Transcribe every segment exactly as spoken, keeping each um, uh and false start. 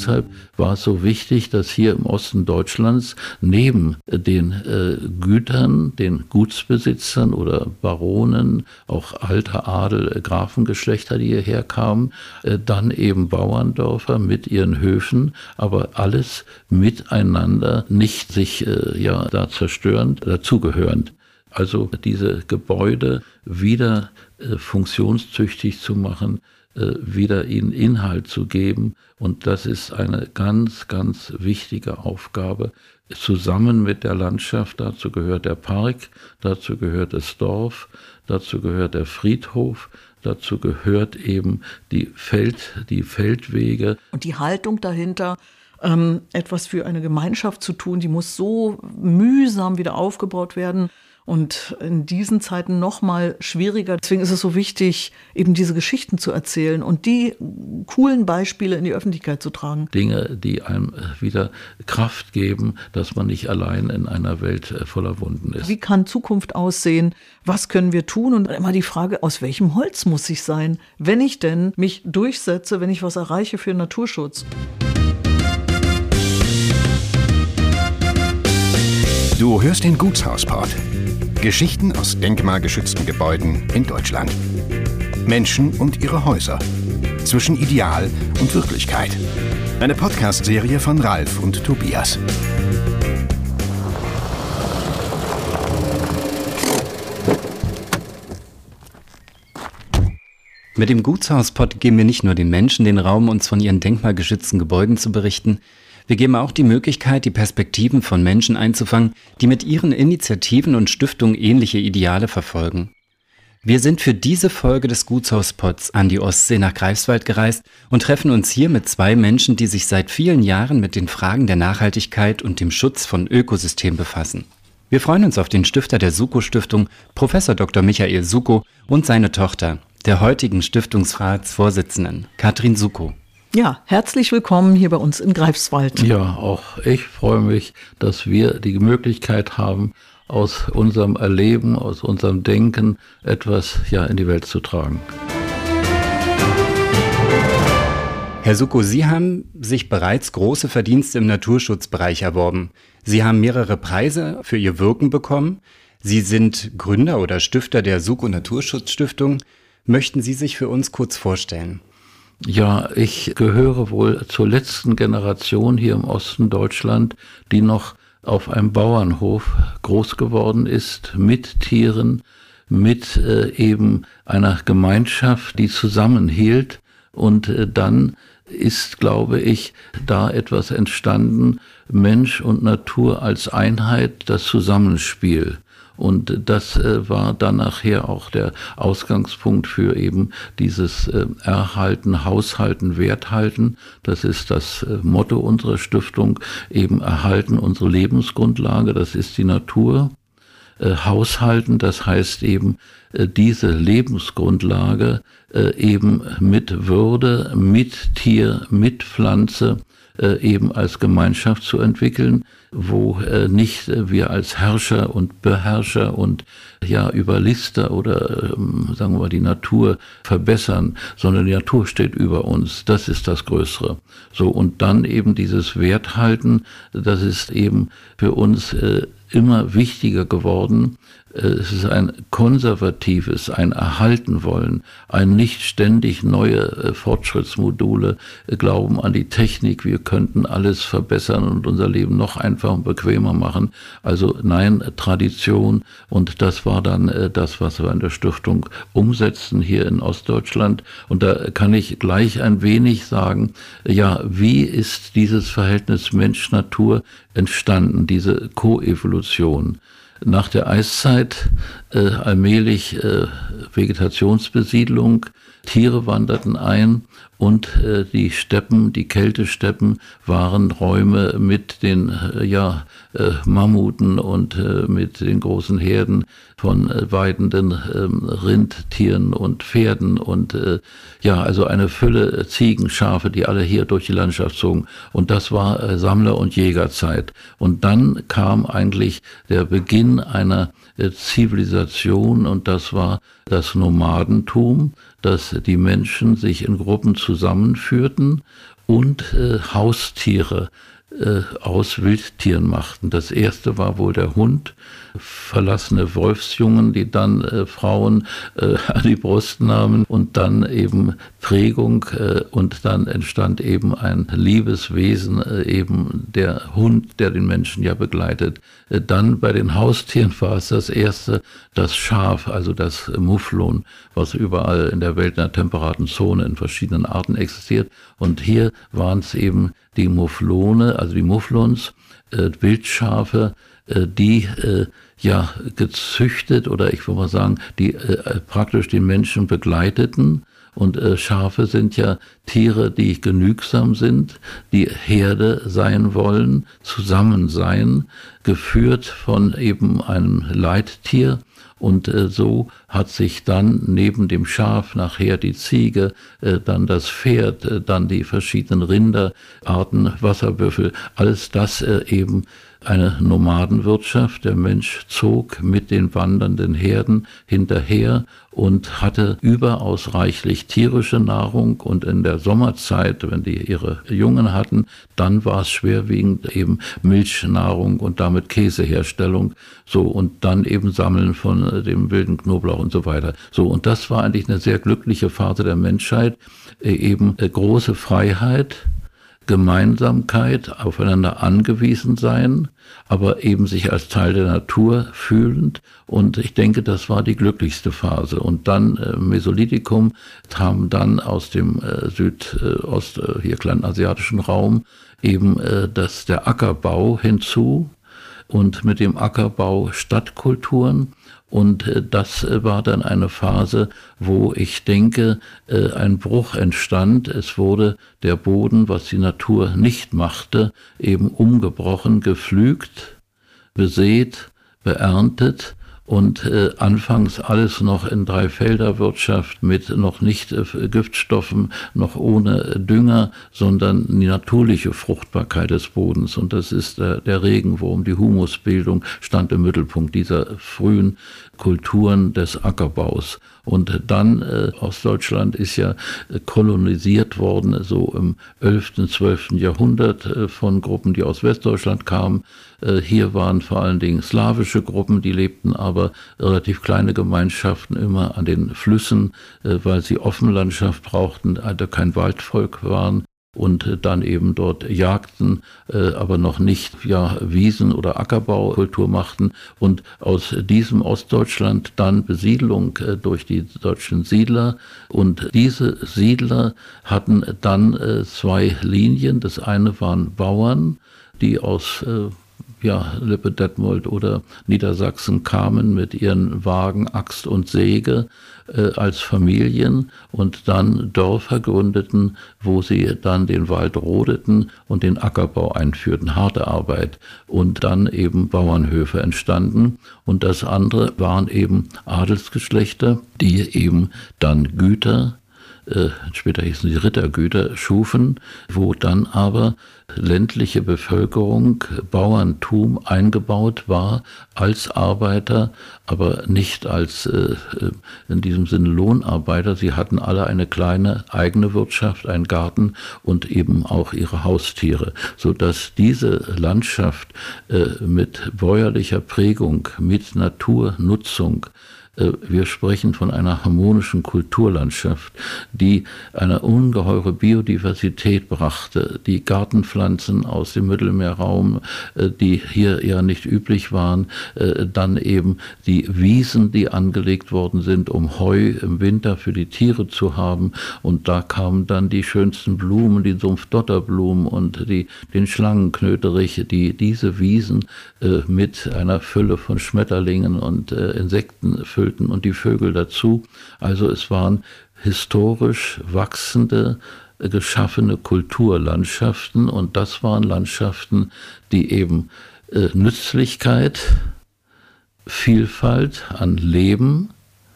deshalb war es so wichtig, dass hier im Osten Deutschlands neben den äh, Gütern, den Gutsbesitzern oder Baronen, auch alter Adel, Grafengeschlechter, die hierher kamen, äh, dann eben Bauerndörfer mit ihren Höfen, aber alles miteinander, nicht sich äh, ja da zerstörend, dazugehörend. Also diese Gebäude wieder äh, funktionstüchtig zu machen, äh, wieder ihnen Inhalt zu geben. Und das ist eine ganz, ganz wichtige Aufgabe, zusammen mit der Landschaft. Dazu gehört der Park, dazu gehört das Dorf, dazu gehört der Friedhof, dazu gehört eben die Feld, die Feldwege. Und die Haltung dahinter, ähm, etwas für eine Gemeinschaft zu tun, die muss so mühsam wieder aufgebaut werden. Und in diesen Zeiten noch mal schwieriger. Deswegen ist es so wichtig, eben diese Geschichten zu erzählen und die coolen Beispiele in die Öffentlichkeit zu tragen. Dinge, die einem wieder Kraft geben, dass man nicht allein in einer Welt voller Wunden ist. Wie kann Zukunft aussehen? Was können wir tun? Und immer die Frage, aus welchem Holz muss ich sein, wenn ich denn mich durchsetze, wenn ich was erreiche für Naturschutz? Du hörst den Gutshauspod. Geschichten aus denkmalgeschützten Gebäuden in Deutschland. Menschen und ihre Häuser. Zwischen Ideal und Wirklichkeit. Eine Podcast-Serie von Ralf und Tobias. Mit dem Gutshauspod geben wir nicht nur den Menschen den Raum, uns von ihren denkmalgeschützten Gebäuden zu berichten. Wir geben auch die Möglichkeit, die Perspektiven von Menschen einzufangen, die mit ihren Initiativen und Stiftungen ähnliche Ideale verfolgen. Wir sind für diese Folge des Gutshauspods an die Ostsee nach Greifswald gereist und treffen uns hier mit zwei Menschen, die sich seit vielen Jahren mit den Fragen der Nachhaltigkeit und dem Schutz von Ökosystemen befassen. Wir freuen uns auf den Stifter der Suko-Stiftung, Professor Doktor Michael Suko, und seine Tochter, der heutigen Stiftungsratsvorsitzenden, Katrin Suko. Ja, herzlich willkommen hier bei uns in Greifswald. Ja, auch ich freue mich, dass wir die Möglichkeit haben, aus unserem Erleben, aus unserem Denken etwas ja in die Welt zu tragen. Herr Suko, Sie haben sich bereits große Verdienste im Naturschutzbereich erworben. Sie haben mehrere Preise für Ihr Wirken bekommen. Sie sind Gründer oder Stifter der Suko Naturschutzstiftung. Möchten Sie sich für uns kurz vorstellen? Ja, ich gehöre wohl zur letzten Generation hier im Osten Deutschland, die noch auf einem Bauernhof groß geworden ist, mit Tieren, mit äh, eben einer Gemeinschaft, die zusammenhielt. Und äh, dann ist, glaube ich, da etwas entstanden, Mensch und Natur als Einheit, das Zusammenspiel. Und das äh, war dann nachher auch der Ausgangspunkt für eben dieses äh, Erhalten, Haushalten, Werthalten. Das ist das äh, Motto unserer Stiftung, eben erhalten unsere Lebensgrundlage, das ist die Natur. Äh, Haushalten, das heißt eben äh, diese Lebensgrundlage äh, eben mit Würde, mit Tier, mit Pflanze, äh, eben als Gemeinschaft zu entwickeln, wo äh, nicht äh, wir als Herrscher und Beherrscher und ja Überlister oder ähm, sagen wir mal die Natur verbessern, sondern die Natur steht über uns. Das ist das Größere. So, und dann eben dieses Werthalten, das ist eben für uns äh, immer wichtiger geworden. Es ist ein konservatives, ein Erhalten wollen, ein nicht ständig neue Fortschrittsmodule, Glauben an die Technik, wir könnten alles verbessern und unser Leben noch einfacher und bequemer machen. Also nein, Tradition, und das war dann das, was wir in der Stiftung umsetzen hier in Ostdeutschland. Und da kann ich gleich ein wenig sagen, ja, wie ist dieses Verhältnis Mensch-Natur entstanden, diese Koevolution? Nach der Eiszeit äh, allmählich äh, Vegetationsbesiedlung, Tiere wanderten ein und äh, die Steppen, die Kältesteppen waren Räume mit den äh, ja, äh, Mammuten und äh, mit den großen Herden von äh, weidenden äh, Rindtieren und Pferden und äh, ja, also eine Fülle Ziegen, Schafe, die alle hier durch die Landschaft zogen. Und das war äh, Sammler- und Jägerzeit. Und dann kam eigentlich der Beginn einer äh, Zivilisation, und das war das Nomadentum, dass die Menschen sich in Gruppen zusammenführten und äh, Haustiere äh, aus Wildtieren machten. Das erste war wohl der Hund, verlassene Wolfsjungen, die dann äh, Frauen äh, an die Brust nahmen und dann eben Prägung äh, und dann entstand eben ein Liebeswesen, äh, eben der Hund, der den Menschen ja begleitet. Äh, dann bei den Haustieren war es das erste, das Schaf, also das Mufflon, was überall in der Welt in der temperaten Zone in verschiedenen Arten existiert. Und hier waren es eben die Mufflone, also die Mufflons, äh, Wildschafe, äh, die äh, ja gezüchtet oder ich würde mal sagen, die äh, praktisch den Menschen begleiteten. Und äh, Schafe sind ja Tiere, die genügsam sind, die Herde sein wollen, zusammen sein, geführt von eben einem Leittier. Und äh, so hat sich dann neben dem Schaf nachher die Ziege, äh, dann das Pferd, äh, dann die verschiedenen Rinderarten, Wasserbüffel, alles das äh, eben eine Nomadenwirtschaft. Der Mensch zog mit den wandernden Herden hinterher und hatte überaus reichlich tierische Nahrung. Und in der Sommerzeit, wenn die ihre Jungen hatten, dann war es schwerwiegend eben Milchnahrung und damit Käseherstellung. So, und dann eben Sammeln von dem wilden Knoblauch und so weiter. So, und das war eigentlich eine sehr glückliche Phase der Menschheit. Eben große Freiheit, Gemeinsamkeit, aufeinander angewiesen sein, aber eben sich als Teil der Natur fühlend. Und ich denke, das war die glücklichste Phase. Und dann äh, Mesolithikum kam dann aus dem äh, Südost, äh, hier kleinasiatischen Raum eben äh, das, der Ackerbau hinzu und mit dem Ackerbau Stadtkulturen. Und das war dann eine Phase, wo ich denke, ein Bruch entstand. Es wurde der Boden, was die Natur nicht machte, eben umgebrochen, gepflügt, besät, beerntet. Und äh, anfangs alles noch in Dreifelderwirtschaft mit noch nicht äh, Giftstoffen, noch ohne Dünger, sondern die natürliche Fruchtbarkeit des Bodens. Und das ist äh, der Regenwurm, die Humusbildung stand im Mittelpunkt dieser frühen Kulturen des Ackerbaus. Und dann, äh, Ostdeutschland ist ja äh, kolonisiert worden, so im elften, zwölften Jahrhundert äh, von Gruppen, die aus Westdeutschland kamen. Äh, hier waren vor allen Dingen slawische Gruppen, die lebten aber relativ kleine Gemeinschaften immer an den Flüssen, äh, weil sie Offenlandschaft brauchten, also kein Waldvolk waren. Und dann eben dort jagten, äh, aber noch nicht ja Wiesen- oder Ackerbaukultur machten. Und aus diesem Ostdeutschland dann Besiedlung äh, durch die deutschen Siedler. Und diese Siedler hatten dann äh, zwei Linien. Das eine waren Bauern, die aus äh, ja, Lippe, Detmold oder Niedersachsen kamen mit ihren Wagen, Axt und Säge äh, als Familien und dann Dörfer gründeten, wo sie dann den Wald rodeten und den Ackerbau einführten, harte Arbeit. Und dann eben Bauernhöfe entstanden. Und das andere waren eben Adelsgeschlechter, die eben dann Güter, äh, später hießen sie Rittergüter, schufen, wo dann aber ländliche Bevölkerung, Bauerntum eingebaut war als Arbeiter, aber nicht als äh, in diesem Sinne Lohnarbeiter. Sie hatten alle eine kleine eigene Wirtschaft, einen Garten und eben auch ihre Haustiere, sodass diese Landschaft äh, mit bäuerlicher Prägung, mit Naturnutzung, wir sprechen von einer harmonischen Kulturlandschaft, die eine ungeheure Biodiversität brachte, die Gartenpflanzen aus dem Mittelmeerraum, die hier ja nicht üblich waren, dann eben die Wiesen, die angelegt worden sind, um Heu im Winter für die Tiere zu haben. Und da kamen dann die schönsten Blumen, die Sumpfdotterblumen und die, den Schlangenknöterich, die diese Wiesen mit einer Fülle von Schmetterlingen und Insekten füllten und die Vögel dazu. Also es waren historisch wachsende, geschaffene Kulturlandschaften und das waren Landschaften, die eben äh, Nützlichkeit, Vielfalt an Leben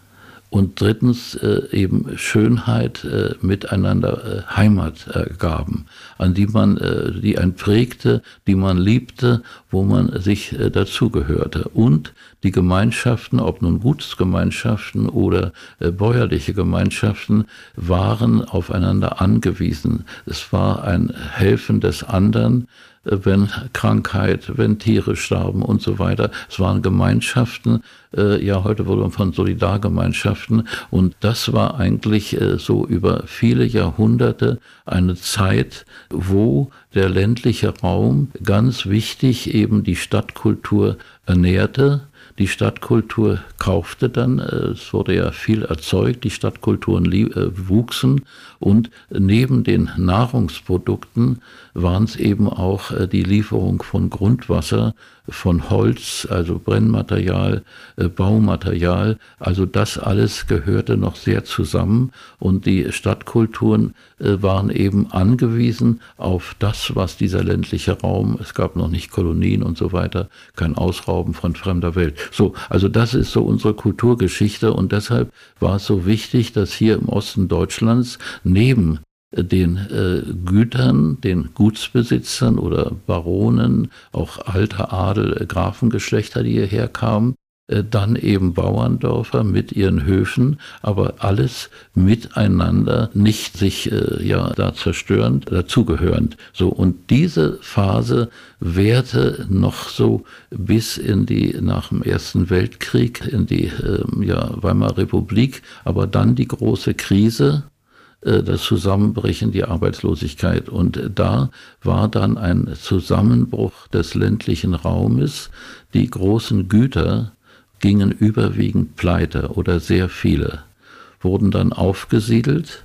Und drittens äh, eben Schönheit, äh, miteinander äh, Heimat äh, gaben, an die man, äh, die einen prägte, die man liebte, wo man sich äh, dazugehörte. Und die Gemeinschaften, ob nun Gutsgemeinschaften oder äh, bäuerliche Gemeinschaften, waren aufeinander angewiesen. Es war ein Helfen des anderen, wenn Krankheit, wenn Tiere starben und so weiter. Es waren Gemeinschaften, äh, ja heute wurde man von Solidargemeinschaften, und das war eigentlich äh, so über viele Jahrhunderte eine Zeit, wo der ländliche Raum ganz wichtig eben die Stadtkultur ernährte. Die Stadtkultur kaufte dann, es wurde ja viel erzeugt, die Stadtkulturen wuchsen, und neben den Nahrungsprodukten waren es eben auch die Lieferung von Grundwasser, von Holz, also Brennmaterial, Baumaterial, also das alles gehörte noch sehr zusammen, und die Stadtkulturen waren eben angewiesen auf das, was dieser ländliche Raum, es gab noch nicht Kolonien und so weiter, kein Ausrauben von fremder Welt. So, also das ist so unsere Kulturgeschichte, und deshalb war es so wichtig, dass hier im Osten Deutschlands neben den äh, Gütern, den Gutsbesitzern oder Baronen, auch alter Adel, äh, Grafengeschlechter, die hierher kamen, äh, dann eben Bauerndörfer mit ihren Höfen, aber alles miteinander, nicht sich äh, ja da zerstörend, dazugehörend. So, und diese Phase währte noch so bis in die, nach dem Ersten Weltkrieg, in die äh, ja, Weimarer Republik, aber dann die große Krise, das Zusammenbrechen, die Arbeitslosigkeit. Und da war dann ein Zusammenbruch des ländlichen Raumes. Die großen Güter gingen überwiegend pleite, oder sehr viele, wurden dann aufgesiedelt.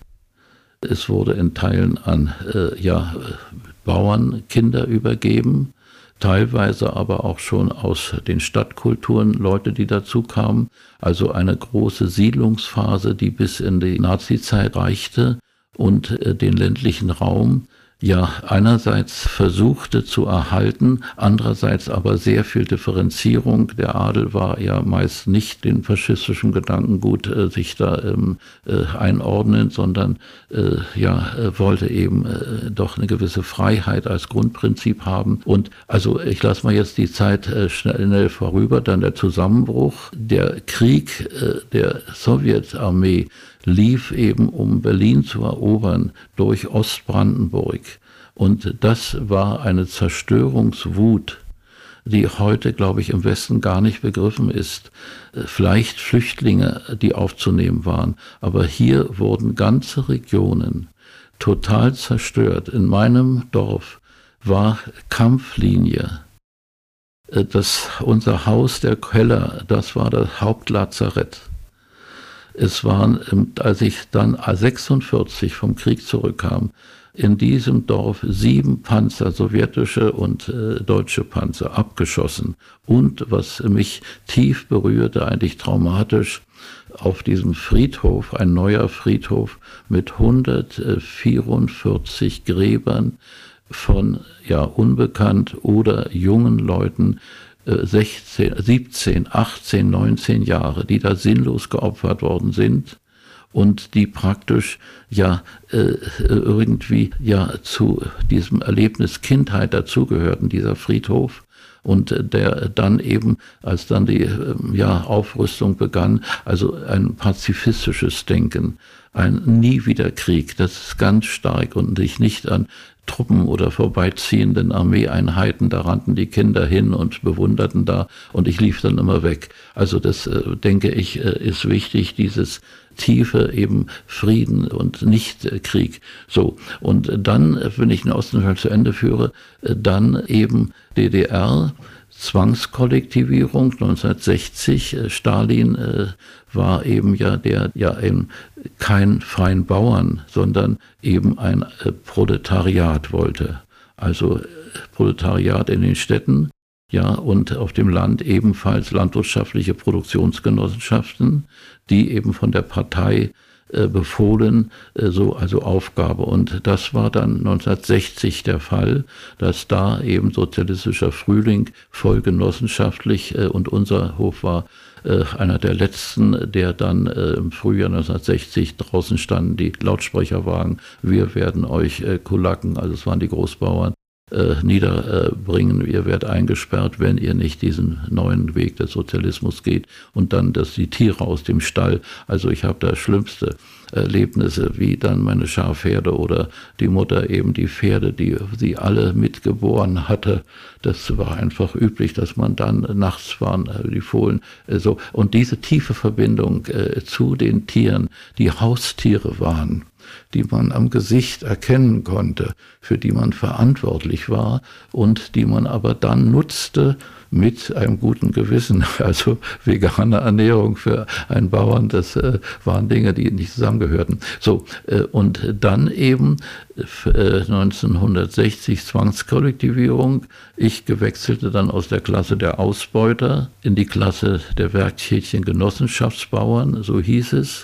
Es wurde in Teilen an äh, ja, Bauernkinder übergeben, teilweise aber auch schon aus den Stadtkulturen Leute, die dazu kamen. Also eine große Siedlungsphase, die bis in die Nazizeit reichte und äh, den ländlichen Raum ja einerseits versuchte zu erhalten, andererseits aber sehr viel Differenzierung. Der Adel war ja meist nicht den faschistischen Gedankengut äh, sich da ähm, äh, einordnen, sondern äh, ja äh, wollte eben äh, doch eine gewisse Freiheit als Grundprinzip haben. Und also ich lasse mal jetzt die Zeit äh, schnell vorüber, dann der Zusammenbruch. Der Krieg äh, der Sowjetarmee lief eben, um Berlin zu erobern, durch Ostbrandenburg. Und das war eine Zerstörungswut, die heute, glaube ich, im Westen gar nicht begriffen ist. Vielleicht Flüchtlinge, die aufzunehmen waren, aber hier wurden ganze Regionen total zerstört. In meinem Dorf war Kampflinie. Das, unser Haus, der Keller, das war das Hauptlazarett. Es waren, als ich dann sechsundvierzig vom Krieg zurückkam, in diesem Dorf sieben Panzer, sowjetische und äh, deutsche Panzer, abgeschossen. Und was mich tief berührte, eigentlich traumatisch, auf diesem Friedhof, ein neuer Friedhof mit hundertvierundvierzig Gräbern von ja unbekannt oder jungen Leuten, sechzehn, siebzehn, achtzehn, neunzehn Jahre, die da sinnlos geopfert worden sind und die praktisch ja äh, irgendwie ja zu diesem Erlebnis Kindheit dazugehörten, dieser Friedhof. Und der dann eben, als dann die ja, Aufrüstung begann, also ein pazifistisches Denken, ein Nie wieder Krieg, das ist ganz stark, und sich nicht an Truppen oder vorbeiziehenden Armeeeinheiten, da rannten die Kinder hin und bewunderten da, und ich lief dann immer weg. Also das, äh, denke ich, äh, ist wichtig, dieses tiefe eben Frieden und nicht äh, Krieg. So, und dann, wenn ich den Osten schon zu Ende führe, äh, dann eben D D R, Zwangskollektivierung neunzehnhundertsechzig, äh, Stalin äh, war eben ja der, ja eben kein freien Bauern, sondern eben ein äh, Proletariat wollte. Also äh, Proletariat in den Städten, ja, und auf dem Land ebenfalls landwirtschaftliche Produktionsgenossenschaften, die eben von der Partei äh, befohlen, äh, so also Aufgabe. Und das war dann neunzehnhundertsechzig der Fall, dass da eben sozialistischer Frühling voll genossenschaftlich äh, und unser Hof war äh, einer der letzten, der dann äh, im Frühjahr neunzehnhundertsechzig draußen standen die Lautsprecherwagen, wir werden euch äh, Kulaken, also es waren die Großbauern, Äh, niederbringen, ihr werdet eingesperrt, wenn ihr nicht diesen neuen Weg des Sozialismus geht und dann, dass die Tiere aus dem Stall, also ich habe da schlimmste Erlebnisse, wie dann meine Schafherde oder die Mutter eben die Pferde, die sie alle mitgeboren hatte, das war einfach üblich, dass man dann nachts waren, die Fohlen, äh, so, und diese tiefe Verbindung äh, zu den Tieren, die Haustiere waren, die man am Gesicht erkennen konnte, für die man verantwortlich war und die man aber dann nutzte mit einem guten Gewissen. Also vegane Ernährung für einen Bauern, das äh, waren Dinge, die nicht zusammengehörten. So, äh, und dann eben äh, neunzehnhundertsechzig Zwangskollektivierung. Ich gewechselte dann aus der Klasse der Ausbeuter in die Klasse der Werkstädtchen Genossenschaftsbauern, so hieß es.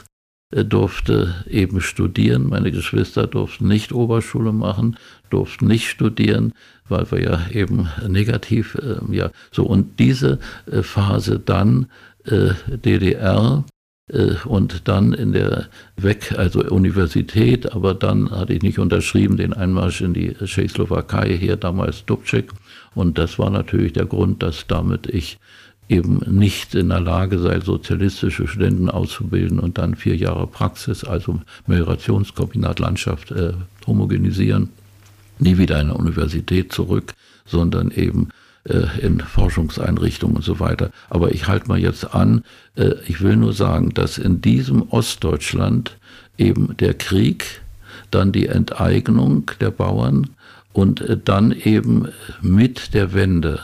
Durfte eben studieren. Meine Geschwister durften nicht Oberschule machen, durften nicht studieren, weil wir ja eben negativ, äh, ja, so. Und diese äh, Phase dann äh, D D R äh, und dann in der Weg, also Universität, aber dann hatte ich nicht unterschrieben, den Einmarsch in die Tschechoslowakei, hier damals Dubček. Und das war natürlich der Grund, dass damit ich eben nicht in der Lage sei, sozialistische Studenten auszubilden und dann vier Jahre Praxis, also Meliorationskombinat Landschaft äh, homogenisieren, nie wieder in der Universität zurück, sondern eben äh, in Forschungseinrichtungen und so weiter. Aber ich halte mal jetzt an, äh, ich will nur sagen, dass in diesem Ostdeutschland eben der Krieg, dann die Enteignung der Bauern und äh, dann eben mit der Wende.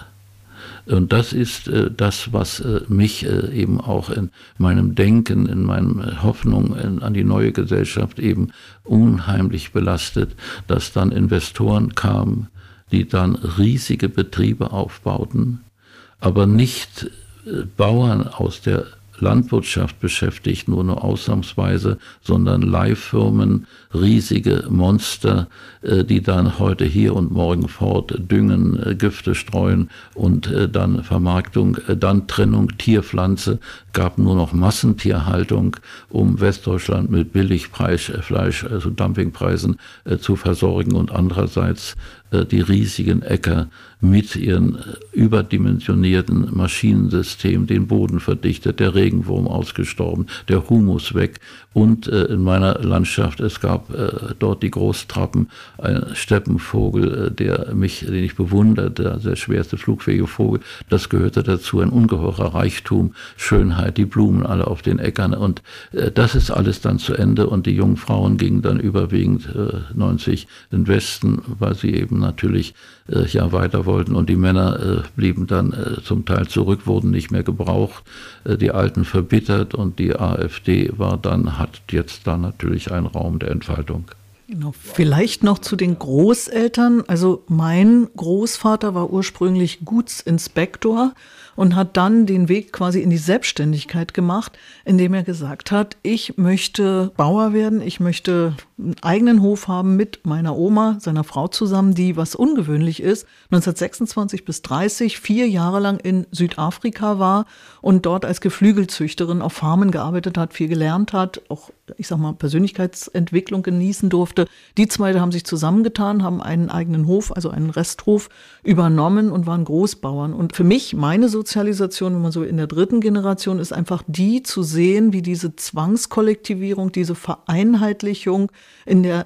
Und das ist äh, das, was äh, mich äh, eben auch in meinem Denken, in meiner Hoffnung in, an die neue Gesellschaft eben unheimlich belastet, dass dann Investoren kamen, die dann riesige Betriebe aufbauten, aber nicht äh, Bauern aus der Landwirtschaft beschäftigt, nur nur ausnahmsweise, sondern Leihfirmen, riesige Monster, die dann heute hier und morgen fort düngen, Gifte streuen und dann Vermarktung, dann Trennung Tier-Pflanze, gab nur noch Massentierhaltung, um Westdeutschland mit Billigfleisch, also Dumpingpreisen zu versorgen und andererseits die riesigen Äcker mit ihren überdimensionierten Maschinensystemen, den Boden verdichtet, der Regenwurm ausgestorben, der Humus weg und äh, in meiner Landschaft, es gab äh, dort die Großtrappen, ein Steppenvogel, äh, der mich, den ich bewunderte, der schwerste flugfähige Vogel, das gehörte dazu, ein ungeheurer Reichtum, Schönheit, die Blumen alle auf den Äckern und äh, das ist alles dann zu Ende und die jungen Frauen gingen dann überwiegend äh, neunzig in den Westen, weil sie eben natürlich äh, ja weiter wollten und die Männer äh, blieben dann äh, zum Teil zurück, wurden nicht mehr gebraucht, äh, die Alten verbittert und die AfD war dann, hat jetzt da natürlich einen Raum der Entfaltung. Genau. Vielleicht noch zu den Großeltern. Also mein Großvater war ursprünglich Gutsinspektor und hat dann den Weg quasi in die Selbstständigkeit gemacht, indem er gesagt hat, ich möchte Bauer werden, ich möchte einen eigenen Hof haben mit meiner Oma, seiner Frau zusammen, die, was ungewöhnlich ist, neunzehnhundertsechsundzwanzig bis dreißig vier Jahre lang in Südafrika war und dort als Geflügelzüchterin auf Farmen gearbeitet hat, viel gelernt hat, auch, ich sag mal, Persönlichkeitsentwicklung genießen durfte. Die zwei haben sich zusammengetan, haben einen eigenen Hof, also einen Resthof übernommen und waren Großbauern. Und für mich, meine Sozialisation, wenn man so in der dritten Generation ist, einfach die zu sehen, wie diese Zwangskollektivierung, diese Vereinheitlichung in der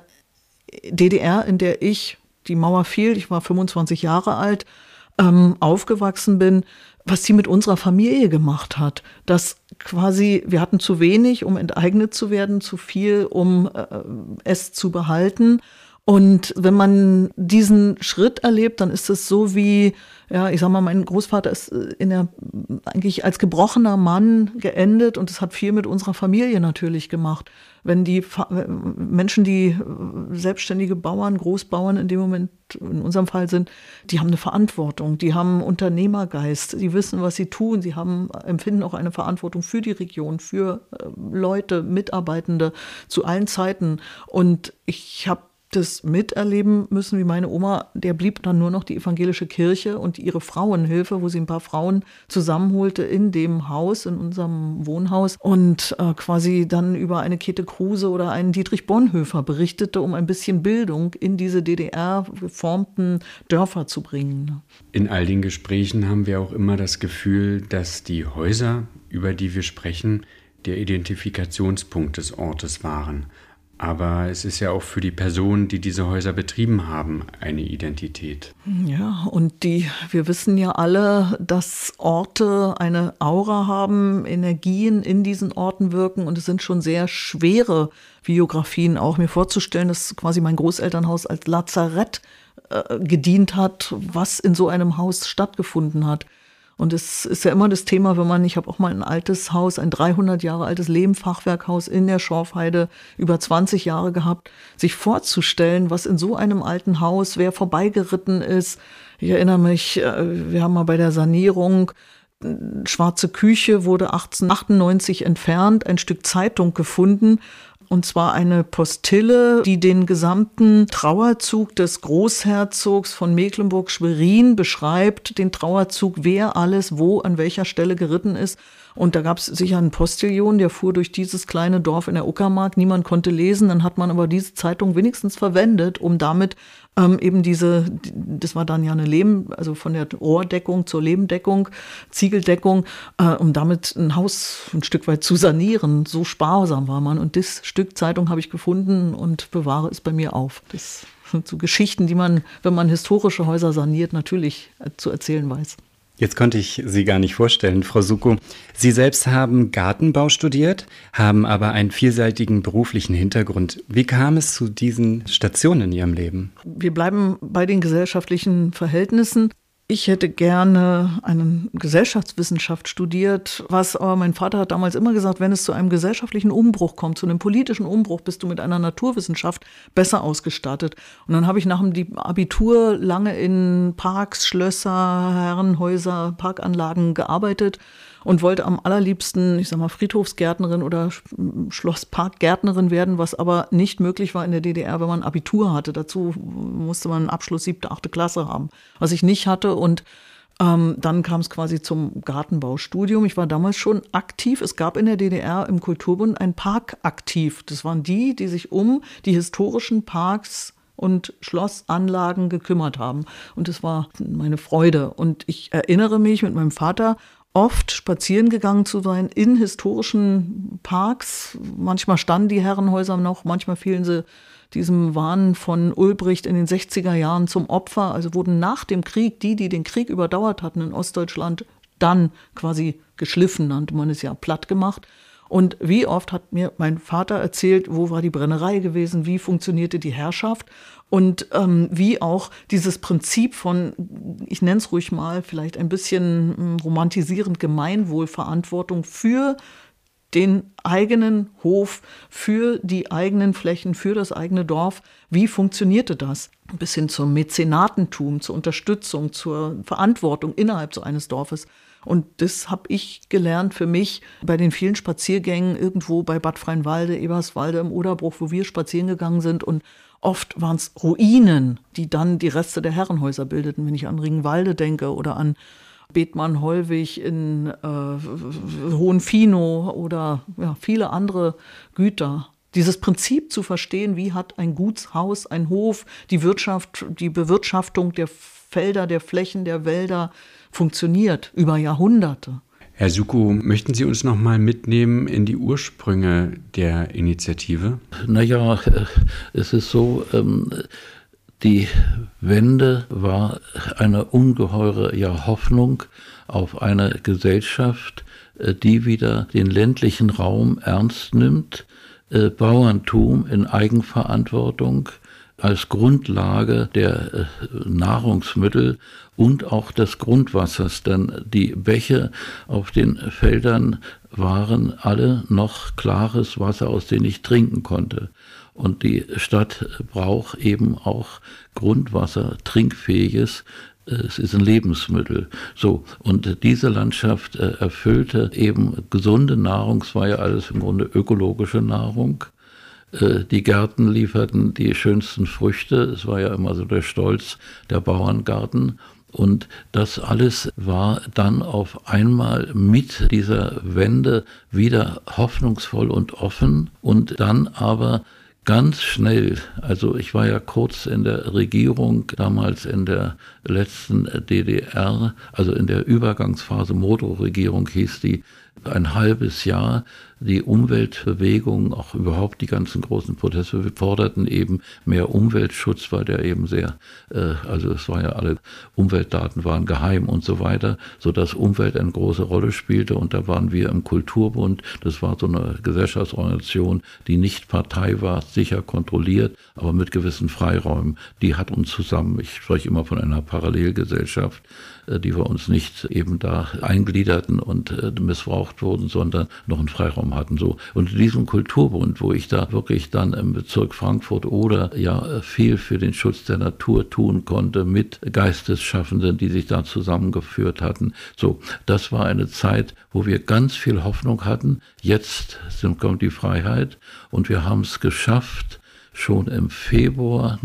D D R, in der ich, die Mauer fiel, ich war fünfundzwanzig Jahre alt, ähm, aufgewachsen bin, was sie mit unserer Familie gemacht hat. Dass quasi, wir hatten zu wenig, um enteignet zu werden, zu viel, um äh, es zu behalten. Und wenn man diesen Schritt erlebt, dann ist es so wie, ja, ich sag mal, mein Großvater ist in der, eigentlich als gebrochener Mann geendet und es hat viel mit unserer Familie natürlich gemacht. Wenn die Menschen, die selbstständige Bauern, Großbauern in dem Moment in unserem Fall sind, die haben eine Verantwortung, die haben Unternehmergeist, die wissen, was sie tun, sie haben, empfinden auch eine Verantwortung für die Region, für Leute, Mitarbeitende zu allen Zeiten. Und ich habe das miterleben müssen, wie meine Oma, der blieb dann nur noch die evangelische Kirche und ihre Frauenhilfe, wo sie ein paar Frauen zusammenholte in dem Haus, in unserem Wohnhaus und äh, quasi dann über eine Käthe Kruse oder einen Dietrich Bonhoeffer berichtete, um ein bisschen Bildung in diese D D R-geformten Dörfer zu bringen. In all den Gesprächen haben wir auch immer das Gefühl, dass die Häuser, über die wir sprechen, der Identifikationspunkt des Ortes waren. Aber es ist ja auch für die Personen, die diese Häuser betrieben haben, eine Identität. Ja, und die, wir wissen ja alle, dass Orte eine Aura haben, Energien in diesen Orten wirken und es sind schon sehr schwere Biografien auch. Mir vorzustellen, dass quasi mein Großelternhaus als Lazarett äh, gedient hat, was in so einem Haus stattgefunden hat. Und es ist ja immer das Thema, wenn man, ich habe auch mal ein altes Haus, ein dreihundert Jahre altes Lehmfachwerkhaus in der Schorfheide über zwanzig Jahre gehabt, sich vorzustellen, was in so einem alten Haus, wer vorbeigeritten ist. Ich erinnere mich, wir haben mal bei der Sanierung, Schwarze Küche wurde achtzehnhundertachtundneunzig entfernt, ein Stück Zeitung gefunden. Und zwar eine Postille, die den gesamten Trauerzug des Großherzogs von Mecklenburg-Schwerin beschreibt, den Trauerzug, wer alles wo an welcher Stelle geritten ist. Und da gab es sicher einen Postillon, der fuhr durch dieses kleine Dorf in der Uckermark. Niemand konnte lesen, dann hat man aber diese Zeitung wenigstens verwendet, um damit ähm, eben diese, das war dann ja eine Lehm, also von der Rohrdeckung zur Lehmdeckung, Ziegeldeckung, äh, um damit ein Haus ein Stück weit zu sanieren. So sparsam war man. Und das Stück Zeitung habe ich gefunden und bewahre es bei mir auf. Das sind so Geschichten, die man, wenn man historische Häuser saniert, natürlich zu erzählen weiß. Jetzt konnte ich Sie gar nicht vorstellen, Frau Suckow. Sie selbst haben Gartenbau studiert, haben aber einen vielseitigen beruflichen Hintergrund. Wie kam es zu diesen Stationen in Ihrem Leben? Wir bleiben bei den gesellschaftlichen Verhältnissen. Ich hätte gerne eine Gesellschaftswissenschaft studiert, was aber mein Vater hat damals immer gesagt, wenn es zu einem gesellschaftlichen Umbruch kommt, zu einem politischen Umbruch, bist du mit einer Naturwissenschaft besser ausgestattet. Und dann habe ich nach dem Abitur lange in Parks, Schlösser, Herrenhäuser, Parkanlagen gearbeitet und wollte am allerliebsten, ich sag mal, Friedhofsgärtnerin oder Schlossparkgärtnerin werden, was aber nicht möglich war in der D D R, wenn man Abitur hatte. Dazu musste man einen Abschluss siebte, achte Klasse haben, was ich nicht hatte. Und ähm, dann kam es quasi zum Gartenbaustudium. Ich war damals schon aktiv. Es gab in der D D R im Kulturbund ein Parkaktiv. Das waren die, die sich um die historischen Parks und Schlossanlagen gekümmert haben. Und das war meine Freude. Und ich erinnere mich mit meinem Vater, oft spazieren gegangen zu sein in historischen Parks. Manchmal standen die Herrenhäuser noch, manchmal fielen sie diesem Wahn von Ulbricht in den sechziger Jahren zum Opfer. Also wurden nach dem Krieg die, die den Krieg überdauert hatten in Ostdeutschland, dann quasi geschliffen, nannte man es ja, platt gemacht. Und wie oft hat mir mein Vater erzählt, wo war die Brennerei gewesen, wie funktionierte die Herrschaft und ähm, wie auch dieses Prinzip von, ich nenne es ruhig mal, vielleicht ein bisschen romantisierend Gemeinwohlverantwortung für den eigenen Hof, für die eigenen Flächen, für das eigene Dorf. Wie funktionierte das? Bis hin zum Mäzenatentum, zur Unterstützung, zur Verantwortung innerhalb so eines Dorfes. Und das habe ich gelernt für mich bei den vielen Spaziergängen irgendwo bei Bad Freienwalde, Eberswalde im Oderbruch, wo wir spazieren gegangen sind. Und oft waren es Ruinen, die dann die Reste der Herrenhäuser bildeten. Wenn ich an Ringwalde denke oder an Bethmann-Hollwig in äh, Hohenfinow oder ja, viele andere Güter. Dieses Prinzip zu verstehen, wie hat ein Gutshaus, ein Hof, die Wirtschaft, die Bewirtschaftung der Felder, der Flächen, der Wälder funktioniert über Jahrhunderte. Herr Suckow, möchten Sie uns noch mal mitnehmen in die Ursprünge der Initiative? Naja, es ist so, ähm, die Wende war eine ungeheure ja, Hoffnung auf eine Gesellschaft, die wieder den ländlichen Raum ernst nimmt, äh, Bauerntum in Eigenverantwortung als Grundlage der äh, Nahrungsmittel und auch des Grundwassers, denn die Bäche auf den Feldern waren alle noch klares Wasser, aus dem ich trinken konnte. Und die Stadt braucht eben auch Grundwasser, trinkfähiges. Es ist ein Lebensmittel. So, und diese Landschaft äh, erfüllte eben gesunde Nahrung, es war ja alles im Grunde ökologische Nahrung. Äh, die Gärten lieferten die schönsten Früchte, es war ja immer so der Stolz der Bauerngarten. Und das alles war dann auf einmal mit dieser Wende wieder hoffnungsvoll und offen und dann aber ganz schnell, also ich war ja kurz in der Regierung, damals in der letzten D D R, also in der Übergangsphase, Modrow-Regierung hieß die, ein halbes Jahr. Die Umweltbewegungen, auch überhaupt die ganzen großen Proteste, forderten eben mehr Umweltschutz, weil der eben sehr, äh, also es war ja alle Umweltdaten waren geheim und so weiter, sodass Umwelt eine große Rolle spielte. Und da waren wir im Kulturbund, das war so eine Gesellschaftsorganisation, die nicht Partei war, sicher kontrolliert, aber mit gewissen Freiräumen. Die hat uns zusammen, ich spreche immer von einer Parallelgesellschaft, äh, die wir uns nicht eben da eingliederten und äh, missbraucht wurden, sondern noch einen Freiraum hatten. So. Und in diesem Kulturbund, wo ich da wirklich dann im Bezirk Frankfurt oder ja viel für den Schutz der Natur tun konnte mit Geistesschaffenden, die sich da zusammengeführt hatten. So, das war eine Zeit, wo wir ganz viel Hoffnung hatten. Jetzt kommt die Freiheit und wir haben es geschafft, schon im Februar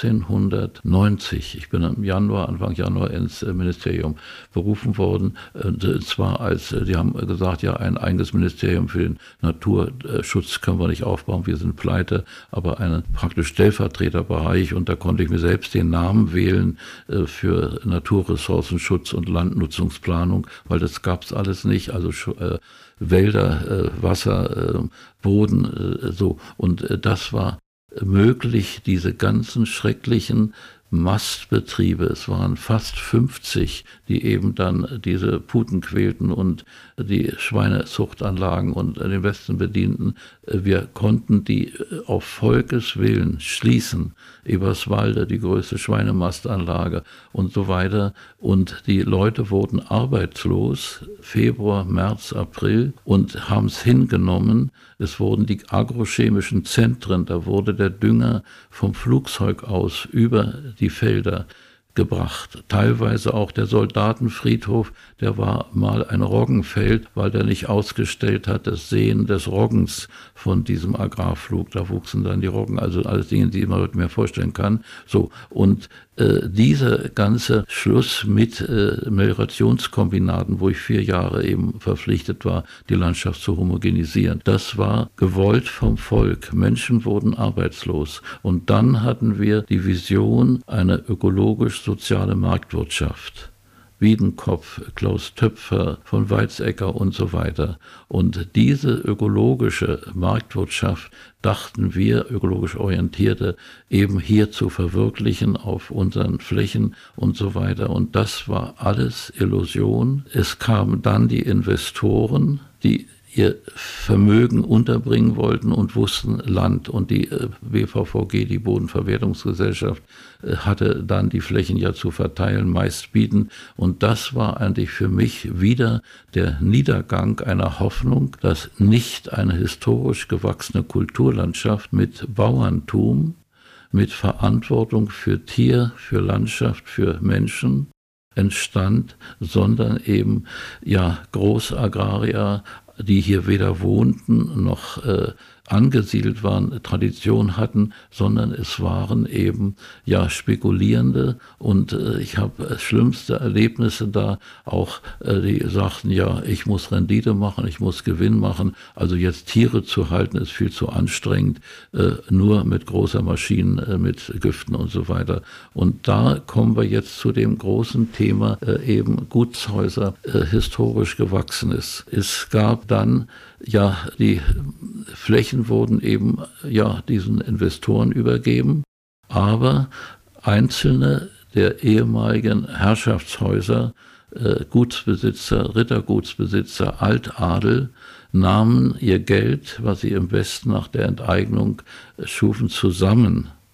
neunzehnhundertneunzig, ich bin im Januar, Anfang Januar ins Ministerium berufen worden, und zwar als, die haben gesagt, ja, ein eigenes Ministerium für den Naturschutz können wir nicht aufbauen, wir sind pleite, aber einen praktisch Stellvertreterbereich, und da konnte ich mir selbst den Namen wählen für Naturressourcenschutz und Landnutzungsplanung, weil das gab es alles nicht, also äh, Wälder, äh, Wasser, äh, Boden, äh, so, und äh, das war möglich, diese ganzen schrecklichen Mastbetriebe, es waren fast fünfzig, die eben dann diese Puten quälten und die Schweinezuchtanlagen und den Westen bedienten. Wir konnten die auf Volkes Willen schließen. Eberswalde, die größte Schweinemastanlage und so weiter. Und die Leute wurden arbeitslos, Februar, März, April, und haben es hingenommen. Es wurden die agrochemischen Zentren, da wurde der Dünger vom Flugzeug aus über die Felder gebracht. Teilweise auch der Soldatenfriedhof, der war mal ein Roggenfeld, weil der nicht ausgestellt hat, das Sehen des Roggens von diesem Agrarflug. Da wuchsen dann die Roggen, also alles Dinge, die man heute mehr vorstellen kann. So, und äh, dieser ganze Schluss mit äh, Meliorationskombinaten, wo ich vier Jahre eben verpflichtet war, die Landschaft zu homogenisieren, das war gewollt vom Volk. Menschen wurden arbeitslos. Und dann hatten wir die Vision einer ökologisch-soziale Marktwirtschaft. Wiedenkopf, Klaus Töpfer, von Weizsäcker und so weiter. Und diese ökologische Marktwirtschaft dachten wir, ökologisch orientierte, eben hier zu verwirklichen auf unseren Flächen und so weiter. Und das war alles Illusion. Es kamen dann die Investoren, die ihr Vermögen unterbringen wollten und wussten Land. Und die B V V G, die Bodenverwertungsgesellschaft, hatte dann die Flächen ja zu verteilen, meist bieten. Und das war eigentlich für mich wieder der Niedergang einer Hoffnung, dass nicht eine historisch gewachsene Kulturlandschaft mit Bauerntum, mit Verantwortung für Tier, für Landschaft, für Menschen entstand, sondern eben ja Großagrarier, die hier weder wohnten noch äh, angesiedelt waren, Tradition hatten, sondern es waren eben ja Spekulierende, und äh, ich habe schlimmste Erlebnisse da, auch äh, die sagten, ja, ich muss Rendite machen, ich muss Gewinn machen, also jetzt Tiere zu halten ist viel zu anstrengend, äh, nur mit großer Maschinen, äh, mit Güften und so weiter. Und da kommen wir jetzt zu dem großen Thema, äh, eben Gutshäuser, äh, historisch gewachsen ist. Es gab dann ja, die Flächen wurden eben ja diesen Investoren übergeben, aber einzelne der ehemaligen Herrschaftshäuser, äh, Gutsbesitzer, Rittergutsbesitzer, Altadel, nahmen ihr Geld, was sie im Westen nach der Enteignung schufen, zusammen,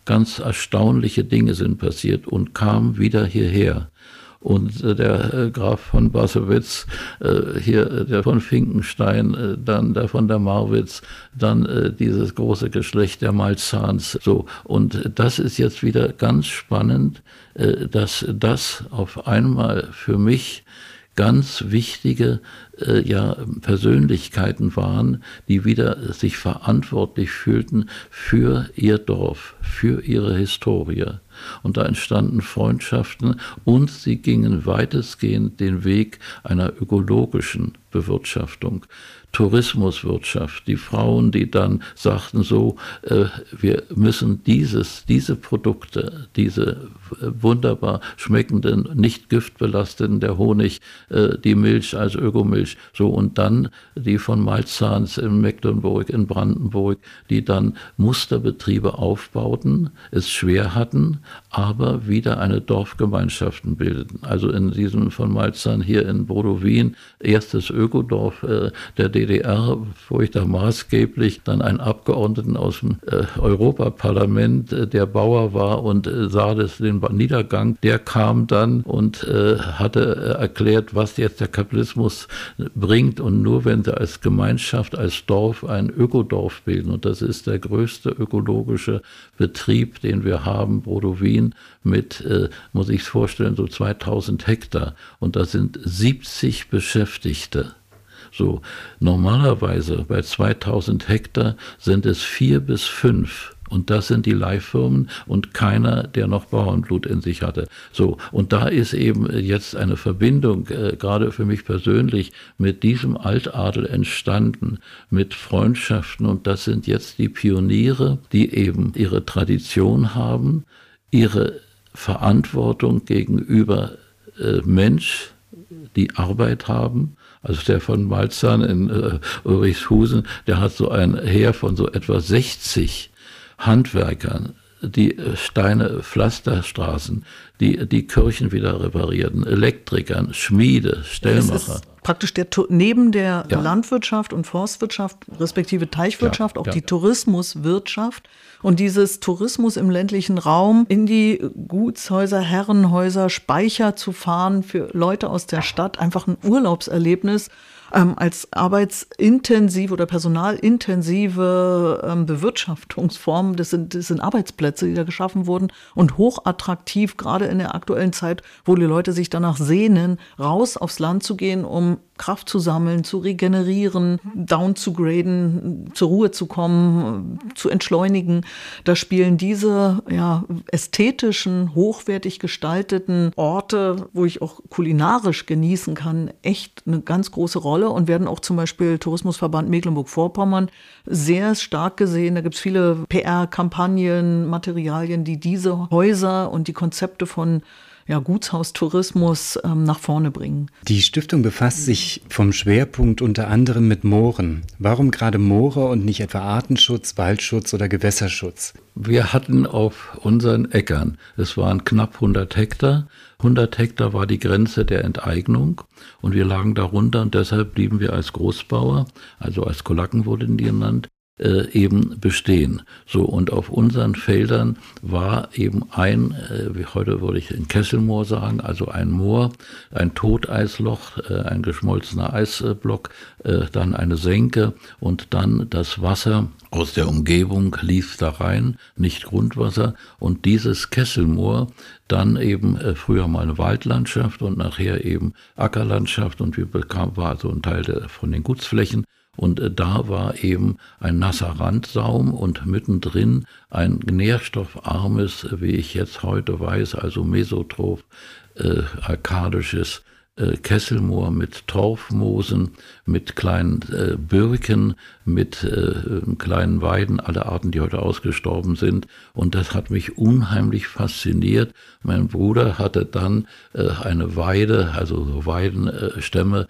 ganz erstaunliche Dinge sind passiert und kam wieder hierher. Und äh, der äh, Graf von Bassewitz, äh, hier äh, der von Finkenstein, äh, dann der von der Marwitz, dann äh, dieses große Geschlecht der Malzahns. So, und das ist jetzt wieder ganz spannend, äh, dass das auf einmal für mich ganz wichtige äh, ja, Persönlichkeiten waren, die wieder sich verantwortlich fühlten für ihr Dorf, für ihre Historie. Und da entstanden Freundschaften und sie gingen weitestgehend den Weg einer ökologischen Bewirtschaftung. Tourismuswirtschaft, die Frauen, die dann sagten so, äh, wir müssen dieses, diese Produkte, diese wunderbar schmeckenden, nicht giftbelasteten, der Honig, äh, die Milch als Ökomilch, so und dann die von Malzahns in Mecklenburg, in Brandenburg, die dann Musterbetriebe aufbauten, es schwer hatten, aber wieder eine Dorfgemeinschaften bildeten. Also in diesem von Malzahn hier in Brodowin, erstes Ökodorf äh, der D D R, wo ich da maßgeblich dann einen Abgeordneten aus dem äh, Europaparlament, äh, der Bauer war und äh, sah das, den Niedergang, der kam dann und äh, hatte äh, erklärt, was jetzt der Kapitalismus bringt und nur wenn sie als Gemeinschaft, als Dorf ein Ökodorf bilden und das ist der größte ökologische Betrieb, den wir haben, Brodowin mit, äh, muss ich es vorstellen, so zweitausend Hektar und da sind siebzig Beschäftigte. So, normalerweise bei zweitausend Hektar sind es vier bis fünf. Und das sind die Leihfirmen und keiner, der noch Bauernblut in sich hatte. So, und da ist eben jetzt eine Verbindung, äh, gerade für mich persönlich, mit diesem Altadel entstanden, mit Freundschaften. Und das sind jetzt die Pioniere, die eben ihre Tradition haben, ihre Verantwortung gegenüber äh, Mensch, die Arbeit haben. Also der von Malzahn in äh, Ulrichshusen, der hat so ein Heer von so etwa sechzig Handwerkern, die Steine, Pflasterstraßen, die die Kirchen wieder reparierten, Elektrikern, Schmiede, Stellmacher. Das ist praktisch der, neben der ja. Landwirtschaft und Forstwirtschaft, respektive Teichwirtschaft, ja, auch ja. die Tourismuswirtschaft. Und dieses Tourismus im ländlichen Raum in die Gutshäuser, Herrenhäuser, Speicher zu fahren für Leute aus der Stadt, einfach ein Urlaubserlebnis. Ähm, als arbeitsintensive oder personalintensive ähm, Bewirtschaftungsform. Das sind, das sind Arbeitsplätze, die da geschaffen wurden und hochattraktiv, gerade in der aktuellen Zeit, wo die Leute sich danach sehnen, raus aufs Land zu gehen, um Kraft zu sammeln, zu regenerieren, down zu graden, zur Ruhe zu kommen, zu entschleunigen. Da spielen diese ja, ästhetischen, hochwertig gestalteten Orte, wo ich auch kulinarisch genießen kann, echt eine ganz große Rolle und werden auch zum Beispiel Tourismusverband Mecklenburg-Vorpommern sehr stark gesehen. Da gibt es viele P R-Kampagnen, Materialien, die diese Häuser und die Konzepte von ja, Gutshaustourismus ähm, nach vorne bringen. Die Stiftung befasst sich vom Schwerpunkt unter anderem mit Mooren. Warum gerade Moore und nicht etwa Artenschutz, Waldschutz oder Gewässerschutz? Wir hatten auf unseren Äckern, es waren knapp hundert Hektar, hundert Hektar war die Grenze der Enteignung und wir lagen darunter und deshalb blieben wir als Großbauer, also als Kolaken wurden die genannt, Äh, eben bestehen. So, und auf unseren Feldern war eben ein, äh, wie heute würde ich ein Kesselmoor sagen, also ein Moor, ein Toteisloch, äh, ein geschmolzener Eisblock, äh, dann eine Senke und dann das Wasser aus der Umgebung lief da rein, nicht Grundwasser. Und dieses Kesselmoor, dann eben äh, früher mal eine Waldlandschaft und nachher eben Ackerlandschaft und wir bekamen, war so ein Teil der, von den Gutsflächen. Und äh, da war eben ein nasser Randsaum und mittendrin ein nährstoffarmes, wie ich jetzt heute weiß, also mesotroph, äh, arkadisches äh, Kesselmoor mit Torfmoosen, mit kleinen äh, Birken, mit äh, kleinen Weiden, alle Arten, die heute ausgestorben sind. Und das hat mich unheimlich fasziniert. Mein Bruder hatte dann äh, eine Weide, also so Weidenstämme,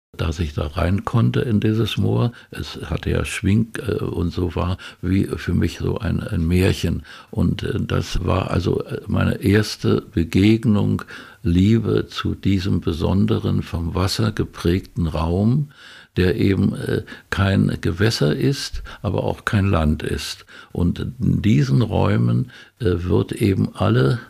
dass ich da rein konnte in dieses Moor. Es hatte ja Schwing äh, und so war wie für mich so ein, ein Märchen. Und äh, das war also meine erste Begegnung, Liebe zu diesem besonderen, vom Wasser geprägten Raum, der eben äh, kein Gewässer ist, aber auch kein Land ist. Und in diesen Räumen äh, wird eben alle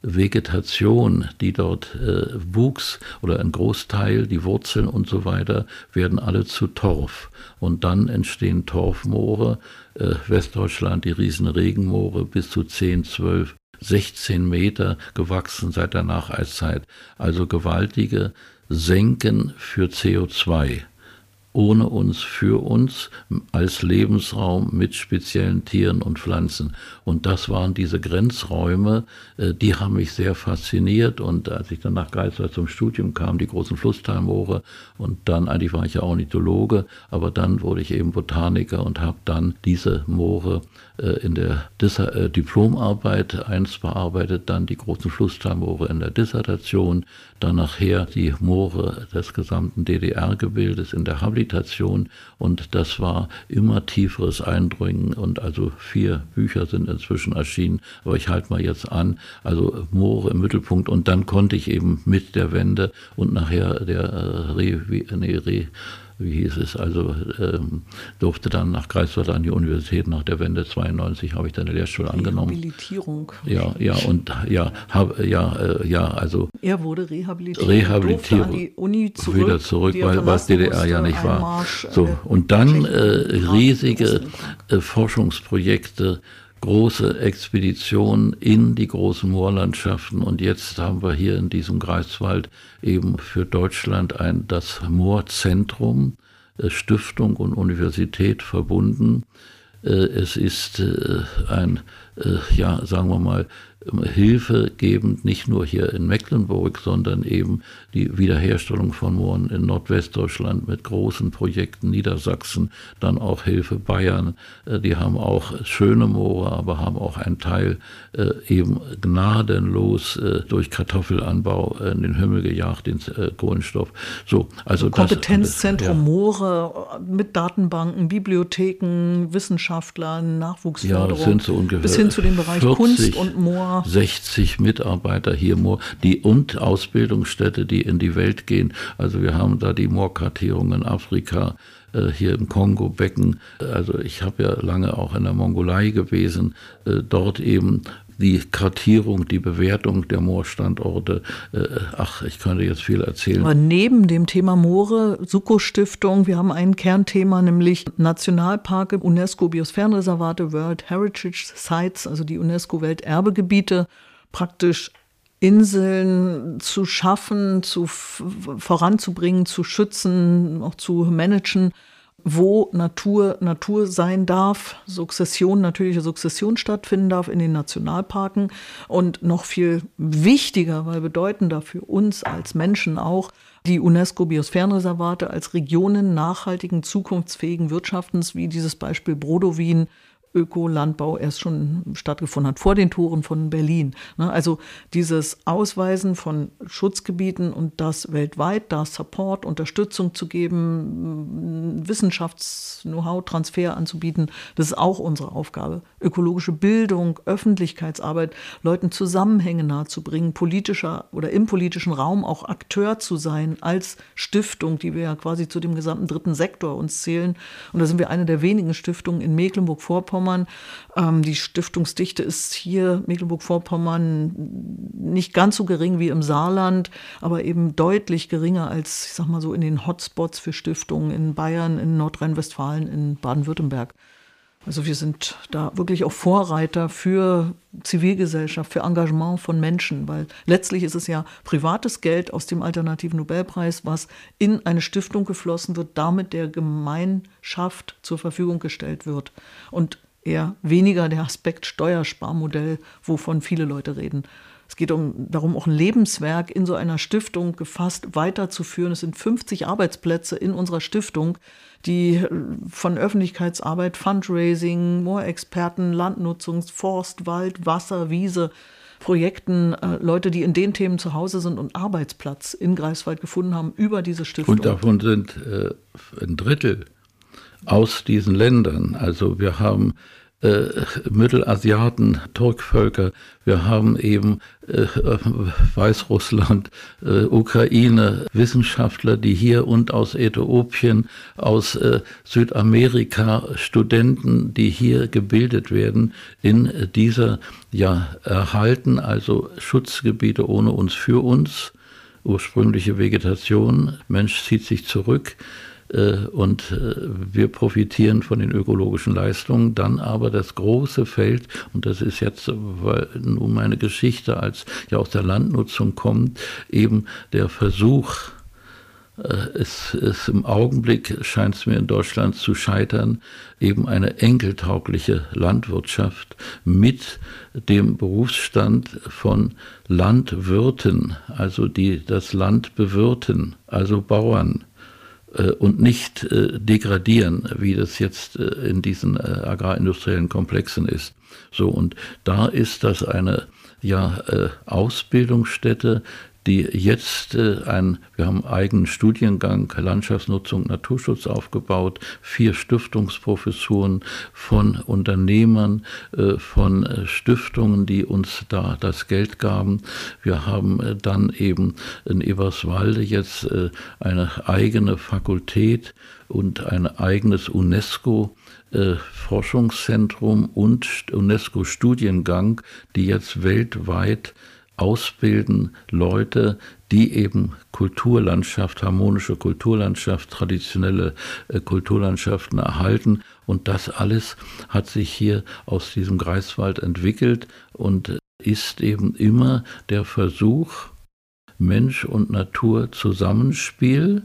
Vegetation, die dort äh, wuchs, oder ein Großteil, die Wurzeln und so weiter, werden alle zu Torf. Und dann entstehen Torfmoore, äh, Westdeutschland, die Riesenregenmoore, bis zu zehn, zwölf, sechzehn Meter gewachsen seit der Nacheiszeit. Also gewaltige Senken für C O zwei. Ohne uns, für uns, als Lebensraum mit speziellen Tieren und Pflanzen. Und das waren diese Grenzräume, die haben mich sehr fasziniert. Und als ich dann nach Greifswald zum Studium kam, die großen Flusstalmoore, und dann, eigentlich war ich ja Ornithologe, aber dann wurde ich eben Botaniker und habe dann diese Moore in der Dis- äh, Diplomarbeit eins bearbeitet, dann die großen Flusstalmoore in der Dissertation, dann nachher die Moore des gesamten D D R-Gebildes in der Habilitation, und das war immer tieferes Eindringen, und also vier Bücher sind inzwischen erschienen, aber ich halte mal jetzt an, also Moore im Mittelpunkt, und dann konnte ich eben mit der Wende und nachher der äh, Re, nee, Re, wie hieß es, also ähm, durfte dann nach Greifswald an die Universität, nach der Wende zweiundneunzig habe ich dann eine Lehrstuhl angenommen. Rehabilitierung. Ja, ja, und ja, hab, ja, äh, ja, also. Er wurde rehabilitiert. Rehabilitiert. An die Uni zurück, wieder zurück, weil was D D R ja nicht war. Einmarsch, so, äh, und dann äh, riesige äh, Forschungsprojekte, große Expeditionen in die großen Moorlandschaften, und jetzt haben wir hier in diesem Greifswald eben für Deutschland ein, das Moorzentrum, äh, Stiftung und Universität verbunden. Äh, es ist äh, ein, äh, ja, sagen wir mal, hilfegebend, nicht nur hier in Mecklenburg, sondern eben die Wiederherstellung von Mooren in Nordwestdeutschland mit großen Projekten, Niedersachsen, dann auch Hilfe Bayern. Die haben auch schöne Moore, aber haben auch einen Teil äh, eben gnadenlos äh, durch Kartoffelanbau in den Himmel gejagt, den äh, Kohlenstoff. So, also Kompetenzzentrum das, ja. Moore mit Datenbanken, Bibliotheken, Wissenschaftlern, Nachwuchsförderung, ja, sind so ungefähr bis hin zu dem Bereich vierzig, Kunst und Moor. sechzig Mitarbeiter hier, Moor, die und Ausbildungsstätte, die in die Welt gehen. Also wir haben da die Moorkartierung in Afrika, äh, hier im Kongo-Becken. Also ich habe ja lange auch in der Mongolei gewesen, äh, dort eben die Kartierung, die Bewertung der Moorstandorte. Äh, ach, ich könnte jetzt viel erzählen. Aber neben dem Thema Moore, Suko-Stiftung, wir haben ein Kernthema, nämlich Nationalparke, UNESCO-Biosphärenreservate, World Heritage Sites, also die UNESCO-Welterbegebiete, praktisch Inseln zu schaffen, zu voranzubringen, zu schützen, auch zu managen, wo Natur Natur sein darf, Sukzession, natürliche Sukzession stattfinden darf in den Nationalparken, und noch viel wichtiger, weil bedeutender für uns als Menschen auch, die UNESCO-Biosphärenreservate als Regionen nachhaltigen, zukunftsfähigen Wirtschaftens, wie dieses Beispiel Brodowin, Ökolandbau erst schon stattgefunden hat, vor den Toren von Berlin. Also dieses Ausweisen von Schutzgebieten und das weltweit, da Support, Unterstützung zu geben, Wissenschafts-Know-how-Transfer anzubieten, das ist auch unsere Aufgabe. Ökologische Bildung, Öffentlichkeitsarbeit, Leuten Zusammenhänge nahezubringen, politischer oder im politischen Raum auch Akteur zu sein als Stiftung, die wir ja quasi zu dem gesamten dritten Sektor uns zählen. Und da sind wir eine der wenigen Stiftungen in Mecklenburg-Vorpommern. Ähm, die Stiftungsdichte ist hier Mecklenburg-Vorpommern nicht ganz so gering wie im Saarland, aber eben deutlich geringer als, ich sag mal so, in den Hotspots für Stiftungen in Bayern, in Nordrhein-Westfalen, in Baden-Württemberg. Also wir sind da wirklich auch Vorreiter für Zivilgesellschaft, für Engagement von Menschen, weil letztlich ist es ja privates Geld aus dem Alternativen Nobelpreis, was in eine Stiftung geflossen wird, damit der Gemeinschaft zur Verfügung gestellt wird. Und eher weniger der Aspekt Steuersparmodell, wovon viele Leute reden. Es geht um, darum, auch ein Lebenswerk in so einer Stiftung gefasst weiterzuführen. Es sind fünfzig Arbeitsplätze in unserer Stiftung, die von Öffentlichkeitsarbeit, Fundraising, Moorexperten, Landnutzung, Forst, Wald, Wasser, Wiese Projekten äh, Leute, die in den Themen zu Hause sind und Arbeitsplatz in Greifswald gefunden haben über diese Stiftung. Und davon sind äh, ein Drittel aus diesen Ländern. Also wir haben äh, Mittelasiaten, Turkvölker, wir haben eben äh, Weißrussland, äh, Ukraine, Wissenschaftler, die hier und aus Äthiopien, aus äh, Südamerika, Studenten, die hier gebildet werden, in dieser, ja, erhalten, also Schutzgebiete ohne uns, für uns, ursprüngliche Vegetation, Mensch zieht sich zurück, und wir profitieren von den ökologischen Leistungen. Dann aber das große Feld, und das ist jetzt, weil nun meine Geschichte als ja aus der Landnutzung kommt, eben der Versuch, es ist im Augenblick, scheint es mir in Deutschland zu scheitern, eben eine enkeltaugliche Landwirtschaft mit dem Berufsstand von Landwirten, also die das Land bewirten, also Bauern, und nicht äh, degradieren, wie das jetzt äh, in diesen äh, agrarindustriellen Komplexen ist. So, und da ist das eine ja, äh, Ausbildungsstätte, die jetzt äh, ein, wir haben einen eigenen Studiengang Landschaftsnutzung, Naturschutz aufgebaut, vier Stiftungsprofessuren von Unternehmern, äh, von äh, Stiftungen, die uns da das Geld gaben. Wir haben äh, dann eben in Eberswalde jetzt äh, eine eigene Fakultät und ein eigenes UNESCO Äh, Forschungszentrum und UNESCO-Studiengang, die jetzt weltweit ausbilden Leute, die eben Kulturlandschaft, harmonische Kulturlandschaft, traditionelle äh, Kulturlandschaften erhalten. Und das alles hat sich hier aus diesem Greifswald entwickelt und ist eben immer der Versuch, Mensch und Natur Zusammenspiel,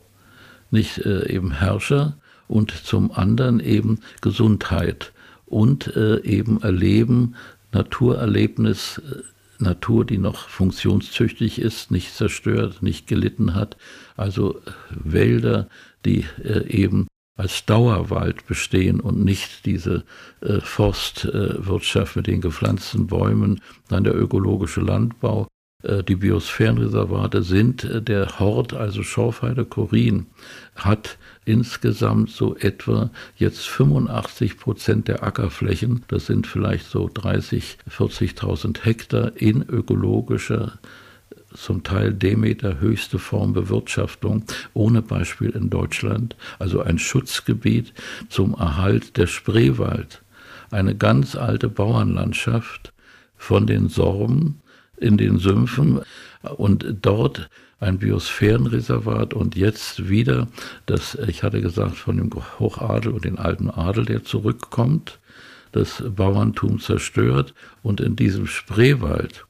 nicht äh, eben Herrscher, und zum anderen eben Gesundheit und äh, eben Erleben, Naturerlebnis, äh, Natur, die noch funktionstüchtig ist, nicht zerstört, nicht gelitten hat. Also Wälder, die äh, eben als Dauerwald bestehen und nicht diese äh, Forstwirtschaft äh, mit den gepflanzten Bäumen, dann der ökologische Landbau. Äh, die Biosphärenreservate sind äh, der Hort, also Schorfheide Chorin, hat insgesamt so etwa jetzt fünfundachtzig Prozent der Ackerflächen, das sind vielleicht so dreißigtausend, vierzigtausend Hektar in ökologischer, zum Teil Demeter höchste Form Bewirtschaftung, ohne Beispiel in Deutschland, also ein Schutzgebiet zum Erhalt der Spreewald, eine ganz alte Bauernlandschaft von den Sorben in den Sümpfen und dort ein Biosphärenreservat und jetzt wieder, das, ich hatte gesagt, von dem Hochadel und den alten Adel, der zurückkommt, das Bauerntum zerstört und in diesem Spreewald,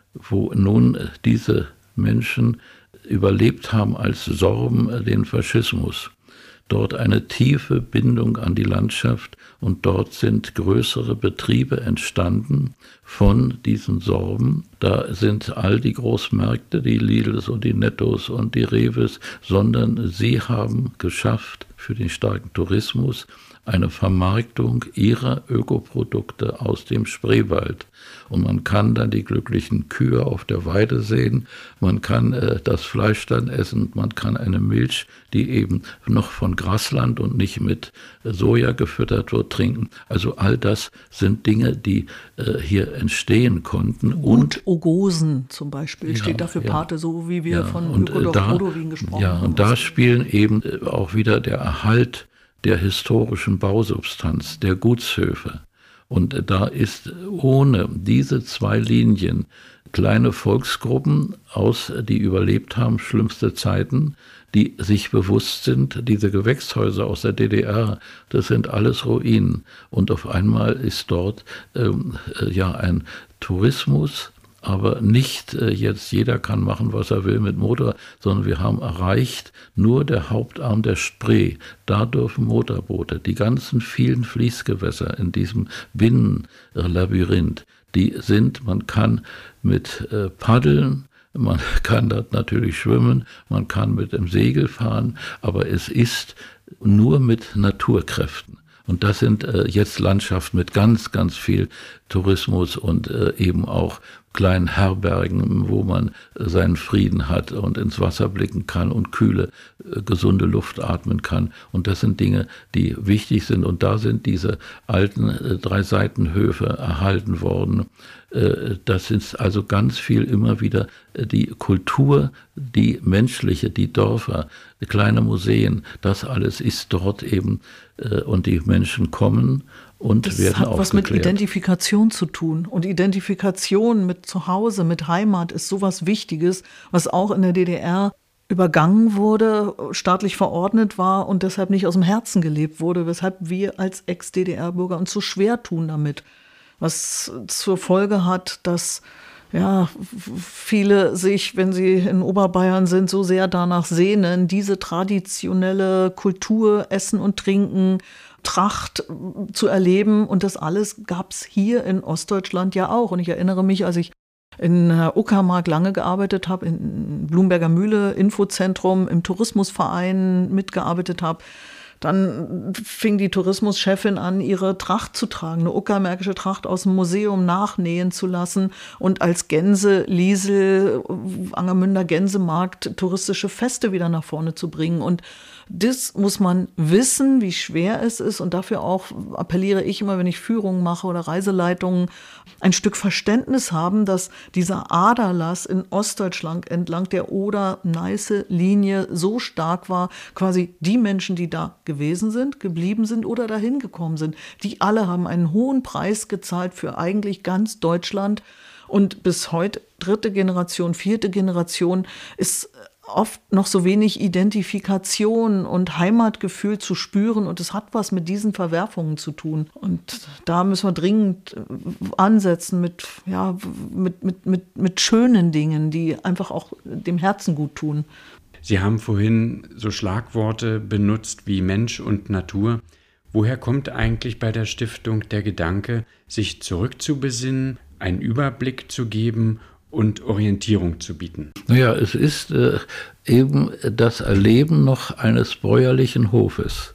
wo nun diese Menschen überlebt haben als Sorben den Faschismus, dort eine tiefe Bindung an die Landschaft und dort sind größere Betriebe entstanden von diesen Sorben. Da sind all die Großmärkte, die Lidls und die Nettos und die Reves, sondern sie haben geschafft für den starken Tourismus eine Vermarktung ihrer Ökoprodukte aus dem Spreewald. Und man kann dann die glücklichen Kühe auf der Weide sehen, man kann äh, das Fleisch dann essen, man kann eine Milch, die eben noch von Grasland und nicht mit Soja gefüttert wird, trinken. Also all das sind Dinge, die äh, hier entstehen konnten. Und Ogosen zum Beispiel, ja, steht dafür ja, Pate, so wie wir ja, von und, Ökodorf äh, da, Rodowin gesprochen ja, haben. Und da spielen eben auch wieder der Erhalt der historischen Bausubstanz, der Gutshöfe. Und da ist ohne diese zwei Linien kleine Volksgruppen aus, die überlebt haben, schlimmste Zeiten, die sich bewusst sind, diese Gewächshäuser aus der D D R, das sind alles Ruinen. Und auf einmal ist dort ähm, ja ein Tourismus, aber nicht äh, jetzt jeder kann machen, was er will mit Motor, sondern wir haben erreicht, nur der Hauptarm der Spree, da dürfen Motorboote, die ganzen vielen Fließgewässer in diesem Binnenlabyrinth, die sind, man kann mit äh, Paddeln, man kann dort natürlich schwimmen, man kann mit dem Segel fahren, aber es ist nur mit Naturkräften. Und das sind äh, jetzt Landschaften mit ganz, ganz viel Tourismus und äh, eben auch kleinen Herbergen, wo man seinen Frieden hat und ins Wasser blicken kann und kühle, gesunde Luft atmen kann. Und das sind Dinge, die wichtig sind. Und da sind diese alten Drei-Seitenhöfe erhalten worden. Das ist also ganz viel immer wieder die Kultur, die menschliche, die Dörfer, die kleine Museen, das alles ist dort eben und die Menschen kommen und das werden aufgeklärt. Das hat was mit Identifikation zu tun und Identifikation mit Zuhause, mit Heimat ist sowas Wichtiges, was auch in der D D R übergangen wurde, staatlich verordnet war und deshalb nicht aus dem Herzen gelebt wurde, weshalb wir als Ex-D D R-Bürger uns so schwer tun damit. Was zur Folge hat, dass ja, viele sich, wenn sie in Oberbayern sind, so sehr danach sehnen, diese traditionelle Kultur, Essen und Trinken, Tracht zu erleben. Und das alles gab es hier in Ostdeutschland ja auch. Und ich erinnere mich, als ich in Uckermark lange gearbeitet habe, in Blumberger Mühle, Infozentrum, im Tourismusverein mitgearbeitet habe, dann fing die Tourismuschefin an, ihre Tracht zu tragen, eine uckermärkische Tracht aus dem Museum nachnähen zu lassen und als Gänse, Liesel, Angermünder Gänsemarkt touristische Feste wieder nach vorne zu bringen. Und das muss man wissen, wie schwer es ist. Und dafür auch appelliere ich immer, wenn ich Führungen mache oder Reiseleitungen, ein Stück Verständnis haben, dass dieser Aderlass in Ostdeutschland entlang der Oder-Neiße-Linie so stark war, quasi die Menschen, die da gewesen sind, geblieben sind oder dahin gekommen sind, die alle haben einen hohen Preis gezahlt für eigentlich ganz Deutschland. Und bis heute, dritte Generation, vierte Generation, ist oft noch so wenig Identifikation und Heimatgefühl zu spüren und es hat was mit diesen Verwerfungen zu tun. Und da müssen wir dringend ansetzen mit, ja, mit, mit, mit, mit schönen Dingen, die einfach auch dem Herzen gut tun. Sie haben vorhin so Schlagworte benutzt wie Mensch und Natur. Woher kommt eigentlich bei der Stiftung der Gedanke, sich zurückzubesinnen, einen Überblick zu geben und Orientierung zu bieten? Naja, es ist äh, eben das Erleben noch eines bäuerlichen Hofes.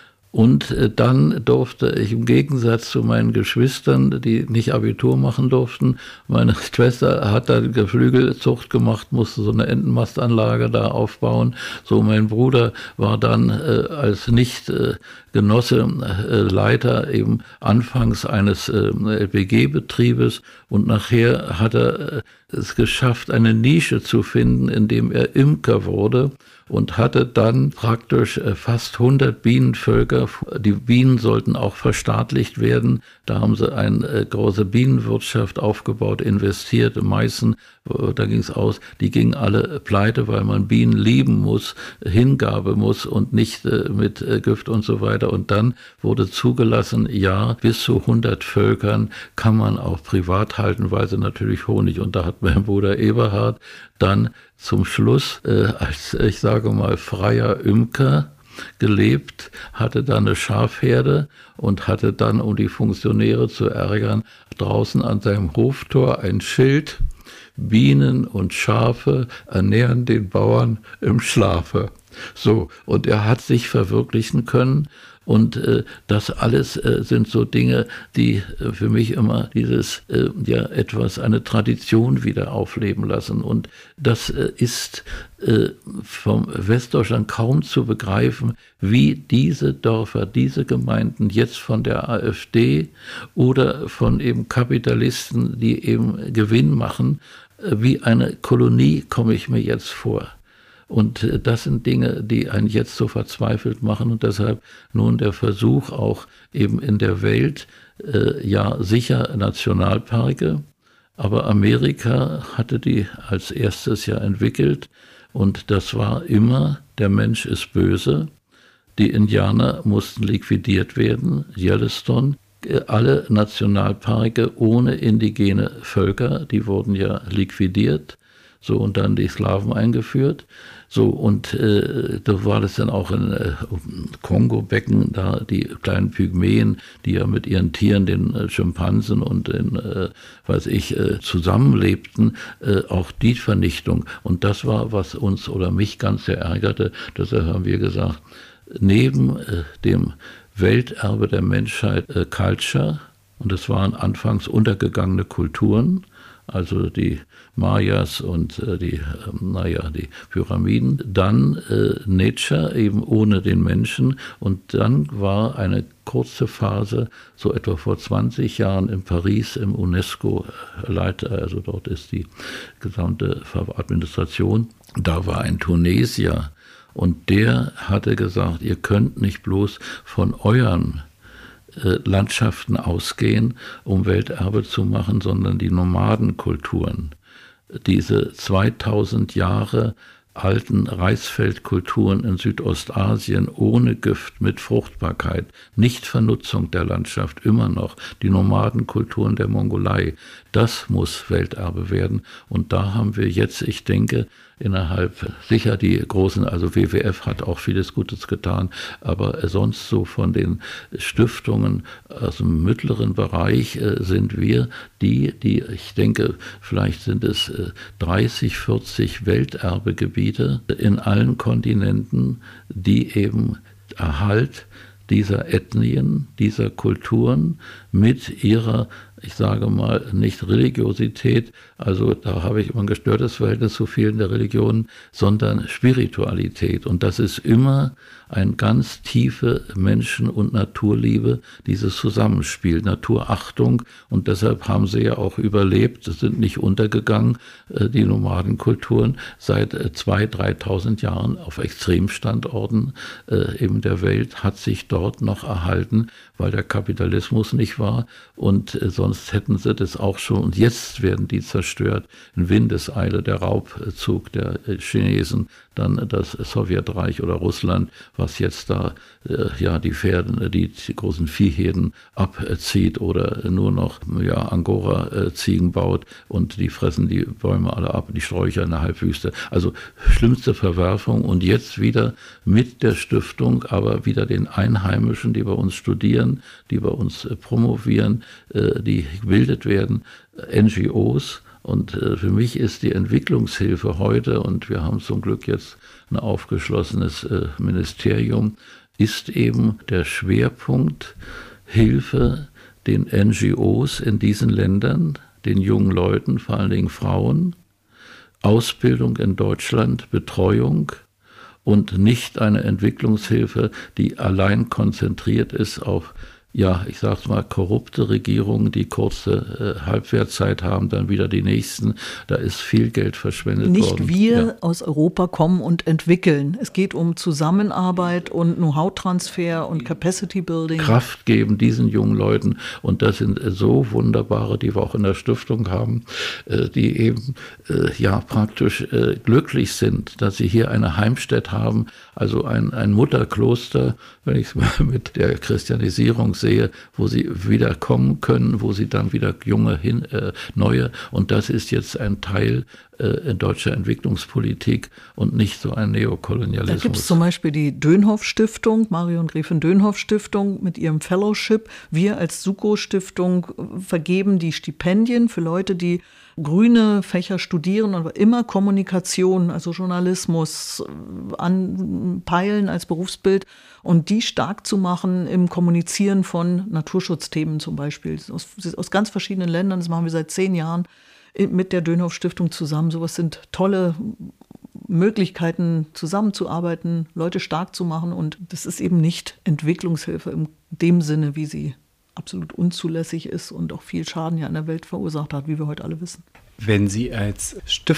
Und äh, dann durfte ich im Gegensatz zu meinen Geschwistern, die nicht Abitur machen durften, meine Schwester hat dann Geflügelzucht gemacht, musste so eine Entenmastanlage da aufbauen. So, mein Bruder war dann äh, als nicht äh, Genosse, äh, Leiter eben anfangs eines äh, L P G-Betriebes und nachher hat er äh, es geschafft, eine Nische zu finden, indem er Imker wurde und hatte dann praktisch äh, fast hundert Bienenvölker. Die Bienen sollten auch verstaatlicht werden. Da haben sie eine äh, große Bienenwirtschaft aufgebaut, investiert. In Meißen, äh, da ging es aus, die gingen alle pleite, weil man Bienen lieben muss, Hingabe muss und nicht äh, mit äh, Gift und so weiter. Und dann wurde zugelassen, ja, bis zu hundert Völkern kann man auch privat halten, weil sie natürlich Honig. Und da hat mein Bruder Eberhard dann zum Schluss äh, als, ich sage mal, freier Imker gelebt, hatte dann eine Schafherde und hatte dann, um die Funktionäre zu ärgern, draußen an seinem Hoftor ein Schild: Bienen und Schafe ernähren den Bauern im Schlafe. So, und er hat sich verwirklichen können. Und äh, das alles äh, sind so Dinge, die äh, für mich immer dieses, äh, ja, etwas, eine Tradition wieder aufleben lassen. Und das äh, ist äh, vom Westdeutschland kaum zu begreifen, wie diese Dörfer, diese Gemeinden jetzt von der AfD oder von eben Kapitalisten, die eben Gewinn machen, äh, wie eine Kolonie komme ich mir jetzt vor. Und das sind Dinge, die einen jetzt so verzweifelt machen und deshalb nun der Versuch auch eben in der Welt, äh, ja sicher Nationalparke, aber Amerika hatte die als erstes ja entwickelt und das war immer, der Mensch ist böse, die Indianer mussten liquidiert werden, Yellowstone, alle Nationalparke ohne indigene Völker, die wurden ja liquidiert. So, und dann die Sklaven eingeführt. So, und äh, da war das dann auch in äh, Kongo-Becken, da die kleinen Pygmäen, die ja mit ihren Tieren, den äh, Schimpansen und den, äh, weiß ich, äh, zusammenlebten, äh, auch die Vernichtung. Und das war, was uns oder mich ganz sehr ärgerte. Deshalb haben wir gesagt, neben äh, dem Welterbe der Menschheit äh, Culture, und das waren anfangs untergegangene Kulturen, also die Mayas und äh, die, äh, naja, die Pyramiden. Dann äh, Nature, eben ohne den Menschen. Und dann war eine kurze Phase, so etwa vor zwanzig Jahren in Paris im UNESCO-Leiter, also dort ist die gesamte Administration. Da war ein Tunesier und der hatte gesagt, ihr könnt nicht bloß von euren Landschaften ausgehen, um Welterbe zu machen, sondern die Nomadenkulturen, diese zweitausend Jahre alten Reisfeldkulturen in Südostasien ohne Gift, mit Fruchtbarkeit, nicht Vernutzung der Landschaft, immer noch die Nomadenkulturen der Mongolei, das muss Welterbe werden. Und da haben wir jetzt, ich denke, innerhalb, sicher die großen, also W W F hat auch vieles Gutes getan, aber sonst so von den Stiftungen aus dem mittleren Bereich äh, sind wir die, die, ich denke, vielleicht sind es äh, dreißig, vierzig Welterbegebiete in allen Kontinenten, die eben Erhalt dieser Ethnien, dieser Kulturen mit ihrer, ich sage mal, nicht Religiosität, also da habe ich immer ein gestörtes Verhältnis zu vielen der Religionen, sondern Spiritualität. Und das ist immer eine ganz tiefe Menschen- und Naturliebe, dieses Zusammenspiel, Naturachtung. Und deshalb haben sie ja auch überlebt, sind nicht untergegangen, die Nomadenkulturen, seit zweitausend, dreitausend Jahren auf Extremstandorten eben der Welt, hat sich dort noch erhalten, weil der Kapitalismus nicht war und sonst hätten sie das auch schon. Und jetzt werden die zerstört in Windeseile, der Raubzug der Chinesen, dann das Sowjetreich oder Russland, was jetzt da äh, ja die Pferde, die, die großen Viehherden abzieht oder nur noch ja, Angora-Ziegen äh, baut und die fressen die Bäume alle ab, die Sträucher in der Halbwüste. Also schlimmste Verwerfung und jetzt wieder mit der Stiftung, aber wieder den Einheimischen, die bei uns studieren, die bei uns äh, promovieren, äh, die gebildet werden, äh, N G Os. Und äh, für mich ist die Entwicklungshilfe heute, und wir haben zum Glück jetzt ein aufgeschlossenes äh, Ministerium, ist eben der Schwerpunkt Hilfe den N G Os in diesen Ländern, den jungen Leuten, vor allen Dingen Frauen, Ausbildung in Deutschland, Betreuung und nicht eine Entwicklungshilfe, die allein konzentriert ist auf, ja, ich sag's mal, korrupte Regierungen, die kurze äh, Halbwertszeit haben, dann wieder die nächsten. Da ist viel Geld verschwendet Nicht worden. Nicht wir ja. aus Europa kommen und entwickeln. Es geht um Zusammenarbeit und Know-how-Transfer und Capacity-Building. Kraft geben diesen jungen Leuten. Und das sind äh, so wunderbare, die wir auch in der Stiftung haben, äh, die eben äh, ja praktisch äh, glücklich sind, dass sie hier eine Heimstätte haben, also ein, ein Mutterkloster, wenn ich es mal mit der Christianisierung sehe, wo sie wieder kommen können, wo sie dann wieder junge, hin, äh, neue, und das ist jetzt ein Teil äh, deutscher Entwicklungspolitik und nicht so ein Neokolonialismus. Da gibt es zum Beispiel die Dönhoff-Stiftung, Marion Gräfin Dönhoff-Stiftung mit ihrem Fellowship. Wir als Suko-Stiftung vergeben die Stipendien für Leute, die grüne Fächer studieren, aber immer Kommunikation, also Journalismus anpeilen als Berufsbild und die stark zu machen im Kommunizieren von Naturschutzthemen zum Beispiel. Aus, aus ganz verschiedenen Ländern, das machen wir seit zehn Jahren mit der Dönhoff-Stiftung zusammen. Sowas sind tolle Möglichkeiten, zusammenzuarbeiten, Leute stark zu machen, und das ist eben nicht Entwicklungshilfe in dem Sinne, wie sie absolut unzulässig ist und auch viel Schaden ja in der Welt verursacht hat, wie wir heute alle wissen. Wenn Sie als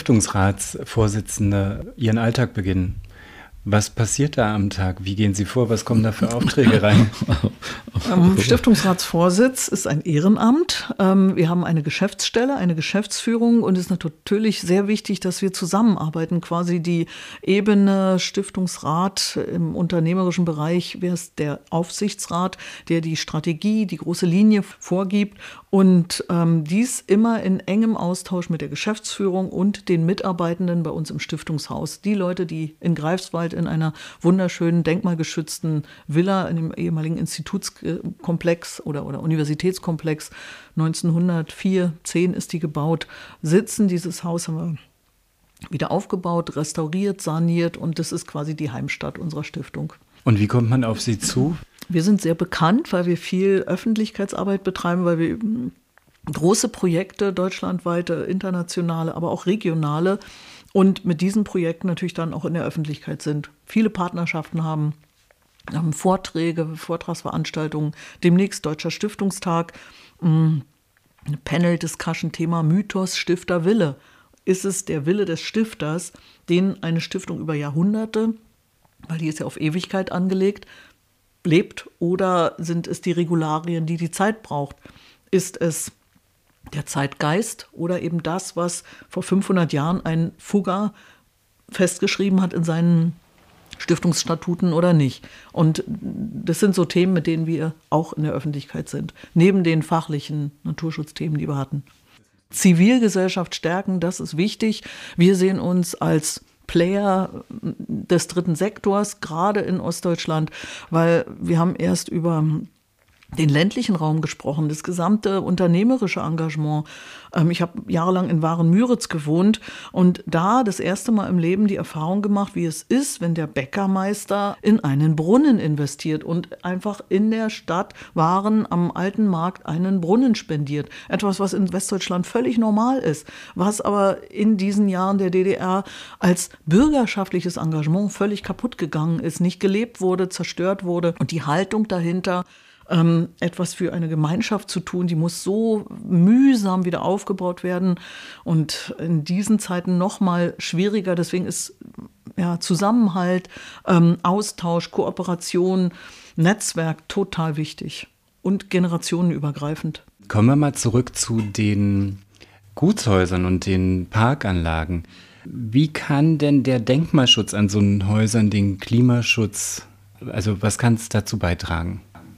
Stiftungsratsvorsitzende Ihren Alltag beginnen, was passiert da am Tag? Wie gehen Sie vor? Was kommen da für Aufträge rein? Ähm, Stiftungsratsvorsitz ist ein Ehrenamt. Ähm, wir haben eine Geschäftsstelle, eine Geschäftsführung, und es ist natürlich sehr wichtig, dass wir zusammenarbeiten. Quasi die Ebene Stiftungsrat im unternehmerischen Bereich wäre es der Aufsichtsrat, der die Strategie, die große Linie vorgibt, und ähm, dies immer in engem Austausch mit der Geschäftsführung und den Mitarbeitenden bei uns im Stiftungshaus. Die Leute, die in Greifswald in einer wunderschönen, denkmalgeschützten Villa in dem ehemaligen Institutskomplex oder, oder Universitätskomplex, neunzehnhundertvier, zehn ist die gebaut, sitzen. Dieses Haus haben wir wieder aufgebaut, restauriert, saniert, und das ist quasi die Heimstatt unserer Stiftung. Und wie kommt man auf Sie zu? Wir sind sehr bekannt, weil wir viel Öffentlichkeitsarbeit betreiben, weil wir große Projekte, deutschlandweite, internationale, aber auch regionale und mit diesen Projekten natürlich dann auch in der Öffentlichkeit sind. Viele Partnerschaften haben, haben Vorträge, Vortragsveranstaltungen, demnächst Deutscher Stiftungstag, eine Panel-Discussion, Thema Mythos, Stifter, Wille. Ist es der Wille des Stifters, den eine Stiftung über Jahrhunderte, weil die ist ja auf Ewigkeit angelegt, lebt, oder sind es die Regularien, die die Zeit braucht? Ist es der Zeitgeist oder eben das, was vor fünfhundert Jahren ein Fugger festgeschrieben hat in seinen Stiftungsstatuten oder nicht? Und das sind so Themen, mit denen wir auch in der Öffentlichkeit sind, neben den fachlichen Naturschutzthemen, die wir hatten. Zivilgesellschaft stärken, das ist wichtig. Wir sehen uns als Player des dritten Sektors, gerade in Ostdeutschland, weil wir haben erst über den ländlichen Raum gesprochen, das gesamte unternehmerische Engagement. Ich habe jahrelang in Waren-Müritz gewohnt und da das erste Mal im Leben die Erfahrung gemacht, wie es ist, wenn der Bäckermeister in einen Brunnen investiert und einfach in der Stadt Waren am alten Markt einen Brunnen spendiert. Etwas, was in Westdeutschland völlig normal ist, was aber in diesen Jahren der D D R als bürgerschaftliches Engagement völlig kaputt gegangen ist, nicht gelebt wurde, zerstört wurde. Und die Haltung dahinter, Ähm, etwas für eine Gemeinschaft zu tun, die muss so mühsam wieder aufgebaut werden und in diesen Zeiten noch mal schwieriger. Deswegen ist ja, Zusammenhalt, ähm, Austausch, Kooperation, Netzwerk total wichtig und generationenübergreifend. Kommen wir mal zurück zu den Gutshäusern und den Parkanlagen. Wie kann denn der Denkmalschutz an so einen Häusern den Klimaschutz, also was kann es dazu beitragen?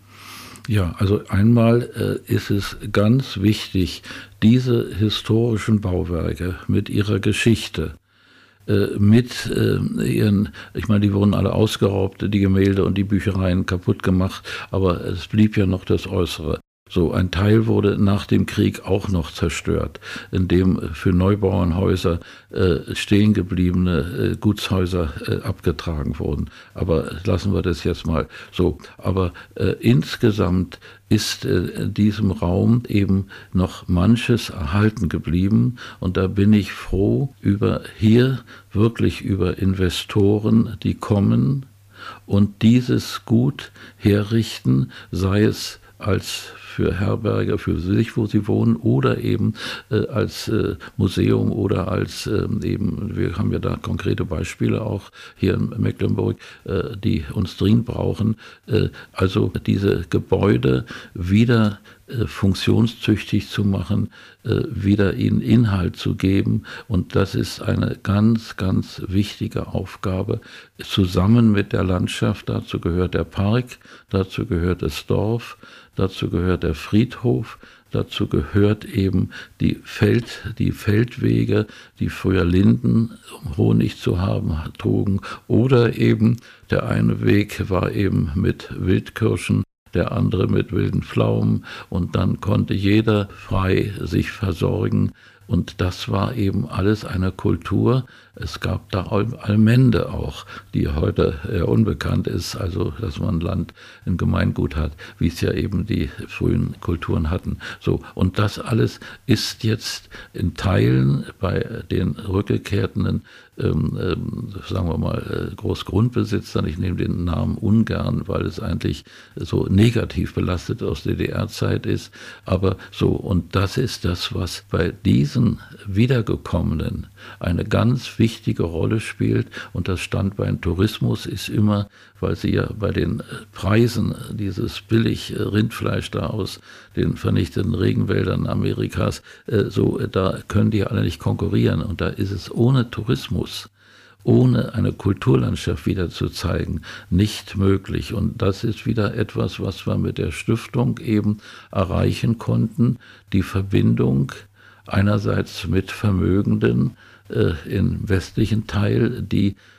Ja, also einmal äh, ist es ganz wichtig, diese historischen Bauwerke mit ihrer Geschichte, äh, mit äh, ihren, ich meine, die wurden alle ausgeraubt, die Gemälde und die Büchereien kaputt gemacht, aber es blieb ja noch das Äußere. So, ein Teil wurde nach dem Krieg auch noch zerstört, indem für Neubauernhäuser äh, stehen gebliebene äh, Gutshäuser äh, abgetragen wurden. Aber lassen wir das jetzt mal so. Aber äh, insgesamt ist äh, in diesem Raum eben noch manches erhalten geblieben. Und da bin ich froh über hier wirklich über Investoren, die kommen und dieses Gut herrichten, sei es als für Herberge, für sich, wo sie wohnen, oder eben äh, als äh, Museum oder als äh, eben, wir haben ja da konkrete Beispiele auch hier in Mecklenburg, äh, die uns dringend brauchen. Äh, also diese Gebäude wieder äh, funktionstüchtig zu machen, äh, wieder ihnen Inhalt zu geben. Und das ist eine ganz, ganz wichtige Aufgabe, zusammen mit der Landschaft. Dazu gehört der Park, dazu gehört das Dorf, dazu gehört der Friedhof, dazu gehört eben die Feld, die Feldwege, die früher Linden, um Honig zu haben, trugen, oder eben der eine Weg war eben mit Wildkirschen, der andere mit wilden Pflaumen, und dann konnte jeder frei sich versorgen. Und das war eben alles eine Kultur. Es gab da Allmende auch, die heute eher unbekannt ist, also dass man Land im Gemeingut hat, wie es ja eben die frühen Kulturen hatten. So, und das alles ist jetzt in Teilen bei den rückgekehrten, ähm, ähm, sagen wir mal, äh, Großgrundbesitzern, ich nehme den Namen ungern, weil es eigentlich so negativ belastet aus D D R-Zeit ist, aber so, und das ist das, was bei diesen Wiedergekommenen eine ganz wichtige Rolle spielt. Und das Standbein Tourismus ist immer, weil sie ja bei den Preisen dieses billig Rindfleisch da aus den vernichteten Regenwäldern Amerikas, äh, so, da können die alle nicht konkurrieren. Und da ist es ohne Tourismus, ohne eine Kulturlandschaft wieder zu zeigen, nicht möglich. Und das ist wieder etwas, was wir mit der Stiftung eben erreichen konnten, die Verbindung einerseits mit Vermögenden äh, im westlichen Teil, die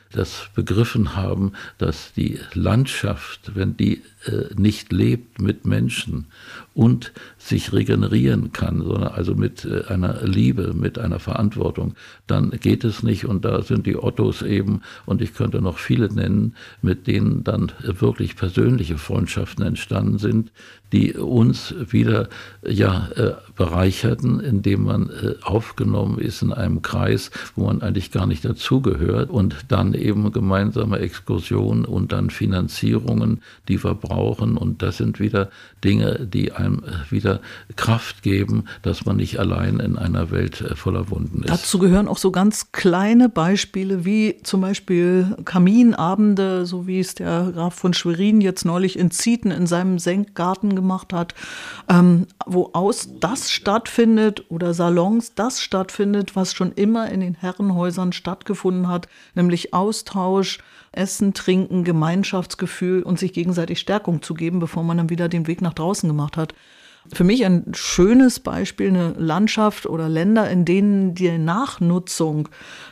das begriffen haben, dass die Landschaft, wenn die äh, nicht lebt mit Menschen und sich regenerieren kann, sondern also mit äh, einer Liebe, mit einer Verantwortung, dann geht es nicht. Und da sind die Ottos eben, und ich könnte noch viele nennen, mit denen dann wirklich persönliche Freundschaften entstanden sind, die uns wieder ja äh, bereicherten, indem man äh, aufgenommen ist in einem Kreis, wo man eigentlich gar nicht dazugehört, und dann eben gemeinsame Exkursionen und dann Finanzierungen, die wir brauchen, und das sind wieder Dinge, die einem äh, wieder Kraft geben, dass man nicht allein in einer Welt äh, voller Wunden ist. Dazu gehören auch so ganz kleine Beispiele wie zum Beispiel Kaminabende, so wie es der Graf von Schwerin jetzt neulich in Zieten in seinem Senkgarten gemacht hat, ähm, wo aus das stattfindet oder Salons das stattfindet, was schon immer in den Herrenhäusern stattgefunden hat, nämlich Austausch, Essen, Trinken, Gemeinschaftsgefühl und sich gegenseitig Stärkung zu geben, bevor man dann wieder den Weg nach draußen gemacht hat. Für mich ein schönes Beispiel, eine Landschaft oder Länder, in denen die Nachnutzung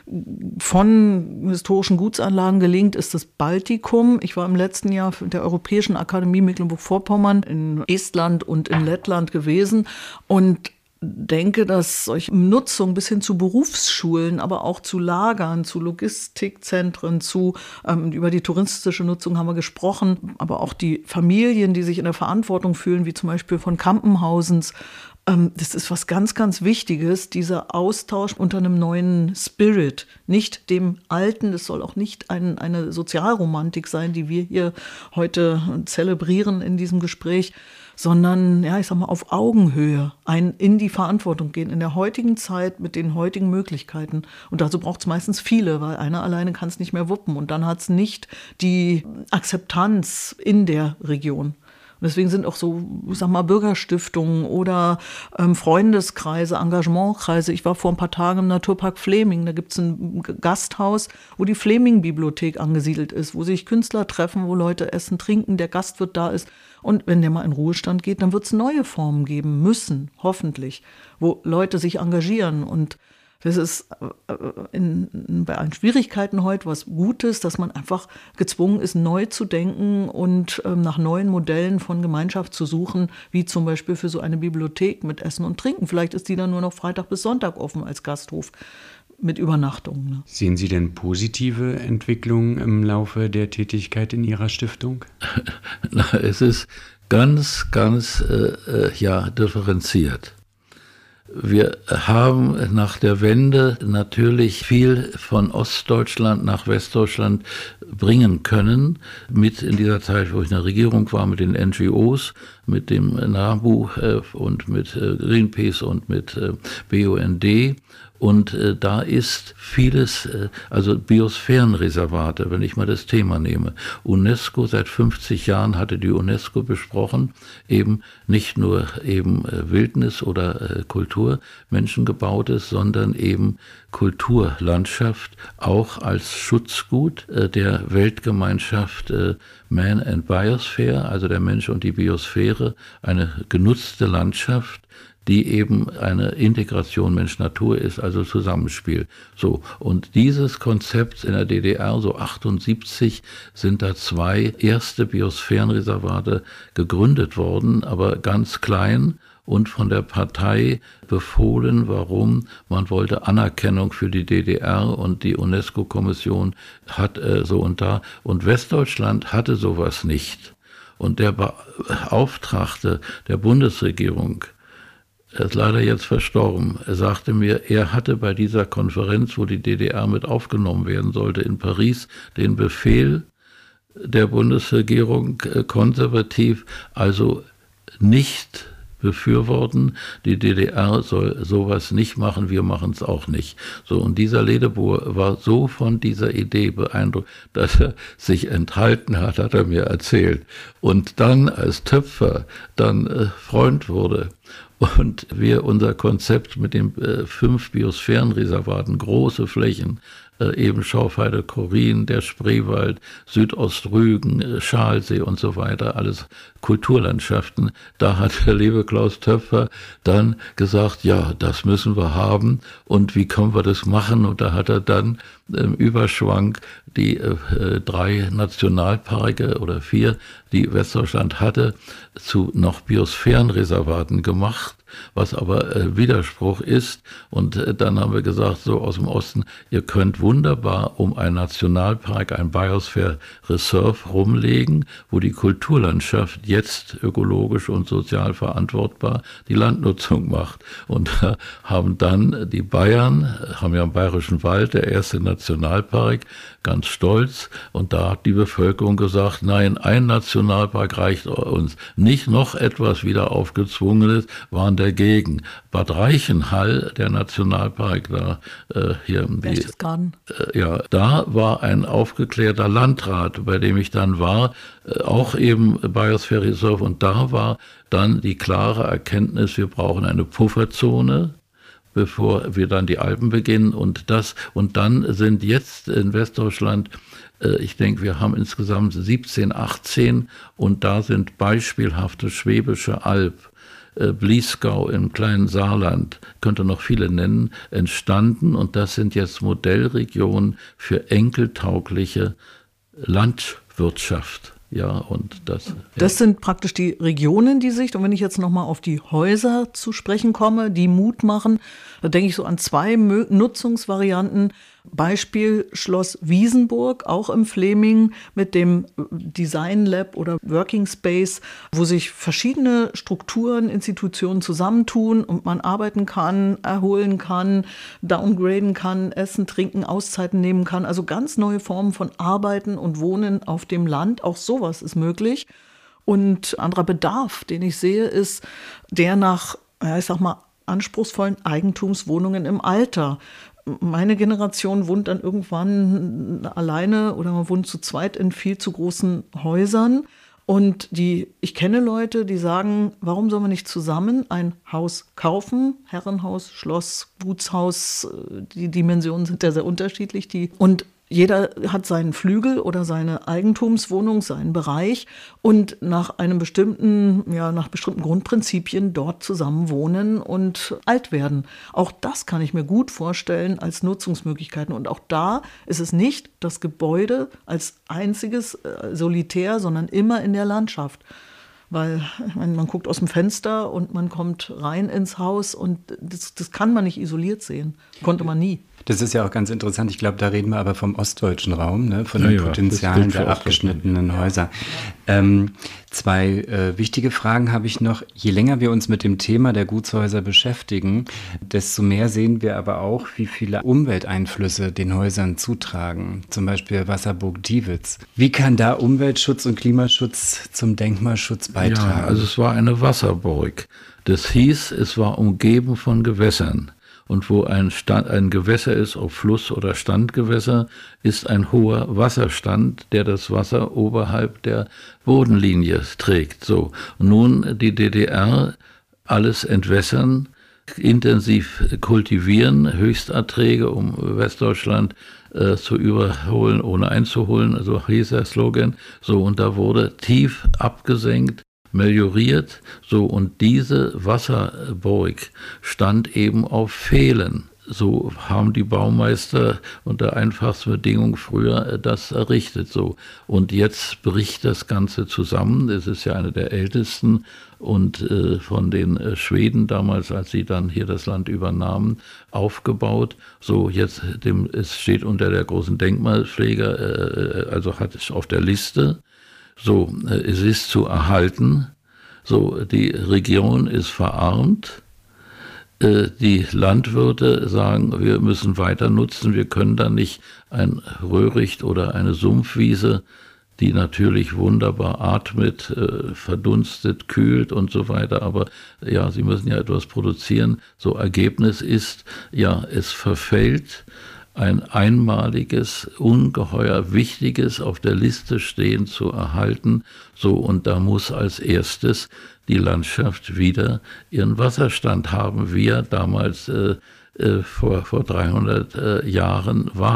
von historischen Gutsanlagen gelingt, ist das Baltikum. Ich war im letzten Jahr mit der Europäischen Akademie Mecklenburg-Vorpommern in Estland und in Lettland gewesen und denke, dass solche Nutzung bis hin zu Berufsschulen, aber auch zu Lagern, zu Logistikzentren, zu ähm, über die touristische Nutzung haben wir gesprochen, aber auch die Familien, die sich in der Verantwortung fühlen, wie zum Beispiel von Kampenhausens. Ähm, das ist was ganz, ganz Wichtiges, dieser Austausch unter einem neuen Spirit, nicht dem Alten. Das soll auch nicht ein, eine Sozialromantik sein, die wir hier heute zelebrieren in diesem Gespräch, sondern, ja, ich sag mal, auf Augenhöhe ein in die Verantwortung gehen in der heutigen Zeit mit den heutigen Möglichkeiten. Und dazu braucht es meistens viele, weil einer alleine kann es nicht mehr wuppen. Und dann hat es nicht die Akzeptanz in der Region. Und deswegen sind auch so, ich sag mal, Bürgerstiftungen oder ähm, Freundeskreise, Engagementkreise. Ich war vor ein paar Tagen im Naturpark Fleming. Da gibt es ein Gasthaus, wo die Fleming-Bibliothek angesiedelt ist, wo sich Künstler treffen, wo Leute essen, trinken, der Gastwirt da ist. Und wenn der mal in Ruhestand geht, dann wird es neue Formen geben müssen, hoffentlich, wo Leute sich engagieren. Und das ist in, in, bei allen Schwierigkeiten heute was Gutes, dass man einfach gezwungen ist, neu zu denken und ähm, nach neuen Modellen von Gemeinschaft zu suchen, wie zum Beispiel für so eine Bibliothek mit Essen und Trinken. Vielleicht ist die dann nur noch Freitag bis Sonntag offen als Gasthof mit Übernachtungen. Ne? Sehen Sie denn positive Entwicklungen im Laufe der Tätigkeit in Ihrer Stiftung? Na, es ist ganz, ganz äh, ja, differenziert. Wir haben nach der Wende natürlich viel von Ostdeutschland nach Westdeutschland bringen können, mit in dieser Zeit, wo ich in der Regierung war, mit den N G Os, mit dem NABU äh, und mit äh, Greenpeace und mit äh, B U N D. Und äh, da ist vieles, äh, also Biosphärenreservate, wenn ich mal das Thema nehme. UNESCO, seit fünfzig Jahren hatte die UNESCO besprochen, eben nicht nur eben äh, Wildnis oder äh, Kultur, menschengebautes, sondern eben Kulturlandschaft, auch als Schutzgut äh, der Weltgemeinschaft äh, Man and Biosphere, also der Mensch und die Biosphäre, eine genutzte Landschaft, die eben eine Integration Mensch-Natur ist, also Zusammenspiel. So, und dieses Konzept in der D D R, so achtundsiebzig, sind da zwei erste Biosphärenreservate gegründet worden, aber ganz klein und von der Partei befohlen. Warum? Man wollte Anerkennung für die D D R und die UNESCO-Kommission hat äh, so und da. Und Westdeutschland hatte sowas nicht. Und der Beauftragte der Bundesregierung, er ist leider jetzt verstorben, er sagte mir, er hatte bei dieser Konferenz, wo die D D R mit aufgenommen werden sollte, in Paris, den Befehl der Bundesregierung äh, konservativ, also nicht befürworten, die D D R soll sowas nicht machen, wir machen es auch nicht. So, und dieser Ledebour war so von dieser Idee beeindruckt, dass er sich enthalten hat, hat er mir erzählt. Und dann als Töpfer dann äh, Freund wurde. Und wir unser Konzept mit den äh, fünf Biosphärenreservaten, große Flächen, äh, eben Schorfheide, Korin, der Spreewald, Südostrügen, äh, Schalsee und so weiter, alles Kulturlandschaften. Da hat der liebe Klaus Töpfer dann gesagt, ja, das müssen wir haben und wie können wir das machen? Und da hat er dann im Überschwang die äh, drei Nationalparke oder vier, die Westdeutschland hatte, zu noch Biosphärenreservaten gemacht, was aber äh, Widerspruch ist. Und äh, dann haben wir gesagt, so aus dem Osten, ihr könnt wunderbar um einen Nationalpark, ein Biosphere Reserve rumlegen, wo die Kulturlandschaft jetzt ökologisch und sozial verantwortbar die Landnutzung macht. Und äh, haben dann die Bayern, haben ja im Bayerischen Wald, der erste Nationalpark, ganz stolz. Und da hat die Bevölkerung gesagt, nein, ein Nationalpark reicht uns. Nicht noch etwas wieder aufgezwungenes, waren dagegen. Bad Reichenhall, der Nationalpark da äh, hier im Berchtesgaden. Äh, ja, da war ein aufgeklärter Landrat, bei dem ich dann war, äh, auch eben Biosphere Reserve. Und da war dann die klare Erkenntnis, wir brauchen eine Pufferzone, bevor wir dann die Alpen beginnen und das. Und dann sind jetzt in Westdeutschland, äh, ich denke, wir haben insgesamt siebzehn, achtzehn und da sind beispielhafte Schwäbische Alb, äh, Bliesgau im kleinen Saarland, könnte noch viele nennen, entstanden. Und das sind jetzt Modellregionen für enkeltaugliche Landwirtschaft. Ja, und das. Das ja. sind praktisch die Regionen, die sich, und wenn ich jetzt nochmal auf die Häuser zu sprechen komme, die Mut machen, da denke ich so an zwei Mö- Nutzungsvarianten. Beispiel Schloss Wiesenburg, auch im Fleming mit dem Design Lab oder Working Space, wo sich verschiedene Strukturen, Institutionen zusammentun und man arbeiten kann, erholen kann, downgraden kann, essen, trinken, Auszeiten nehmen kann. Also ganz neue Formen von Arbeiten und Wohnen auf dem Land. Auch sowas ist möglich. Und anderer Bedarf, den ich sehe, ist der nach, ja, ich sag mal, anspruchsvollen Eigentumswohnungen im Alter. Meine Generation wohnt dann irgendwann alleine oder man wohnt zu zweit in viel zu großen Häusern. Und die, ich kenne Leute, die sagen, warum sollen wir nicht zusammen ein Haus kaufen? Herrenhaus, Schloss, Gutshaus, die Dimensionen sind ja sehr unterschiedlich. Die, und jeder hat seinen Flügel oder seine Eigentumswohnung, seinen Bereich und nach einem bestimmten, ja, nach bestimmten Grundprinzipien dort zusammen wohnen und alt werden. Auch das kann ich mir gut vorstellen als Nutzungsmöglichkeiten. Und auch da ist es nicht das Gebäude als einziges äh, solitär, sondern immer in der Landschaft. Weil ich meine, man guckt aus dem Fenster und man kommt rein ins Haus und das, das kann man nicht isoliert sehen. Konnte man nie. Das ist ja auch ganz interessant. Ich glaube, da reden wir aber vom ostdeutschen Raum, ne? Von ja, den Potenzialen ja, der abgeschnittenen ja. Häuser. Ähm, zwei äh, wichtige Fragen habe ich noch. Je länger wir uns mit dem Thema der Gutshäuser beschäftigen, desto mehr sehen wir aber auch, wie viele Umwelteinflüsse den Häusern zutragen. Zum Beispiel Wasserburg Diewitz. Wie kann da Umweltschutz und Klimaschutz zum Denkmalschutz beitragen? Ja, also es war eine Wasserburg. Das hieß, es war umgeben von Gewässern. Und wo ein, Stand, ein Gewässer ist, ob Fluss- oder Standgewässer, ist ein hoher Wasserstand, der das Wasser oberhalb der Bodenlinie trägt. So, und nun die D D R, alles entwässern, intensiv kultivieren, Höchsterträge, um Westdeutschland äh, zu überholen, ohne einzuholen, so hieß der Slogan. So, und da wurde tief abgesenkt, melioriert, so, und diese Wasserburg stand eben auf Pfählen. So haben die Baumeister unter einfachsten Bedingungen früher das errichtet. So. Und jetzt bricht das Ganze zusammen. Es ist ja eine der ältesten und äh, von den äh, Schweden damals, als sie dann hier das Land übernahmen, aufgebaut. So, jetzt dem, es steht unter der großen Denkmalpflege, äh, also hat es auf der Liste. So, äh, es ist zu erhalten. So, die Region ist verarmt. Die Landwirte sagen, wir müssen weiter nutzen, wir können da nicht ein Röhricht oder eine Sumpfwiese, die natürlich wunderbar atmet, verdunstet, kühlt und so weiter, aber ja, sie müssen ja etwas produzieren. So, Ergebnis ist, ja, es verfällt, ein einmaliges, ungeheuer wichtiges auf der Liste stehen zu erhalten. So, und da muss als erstes die Landschaft wieder ihren Wasserstand haben, wie er damals äh, äh, vor, vor dreihundert äh, Jahren war.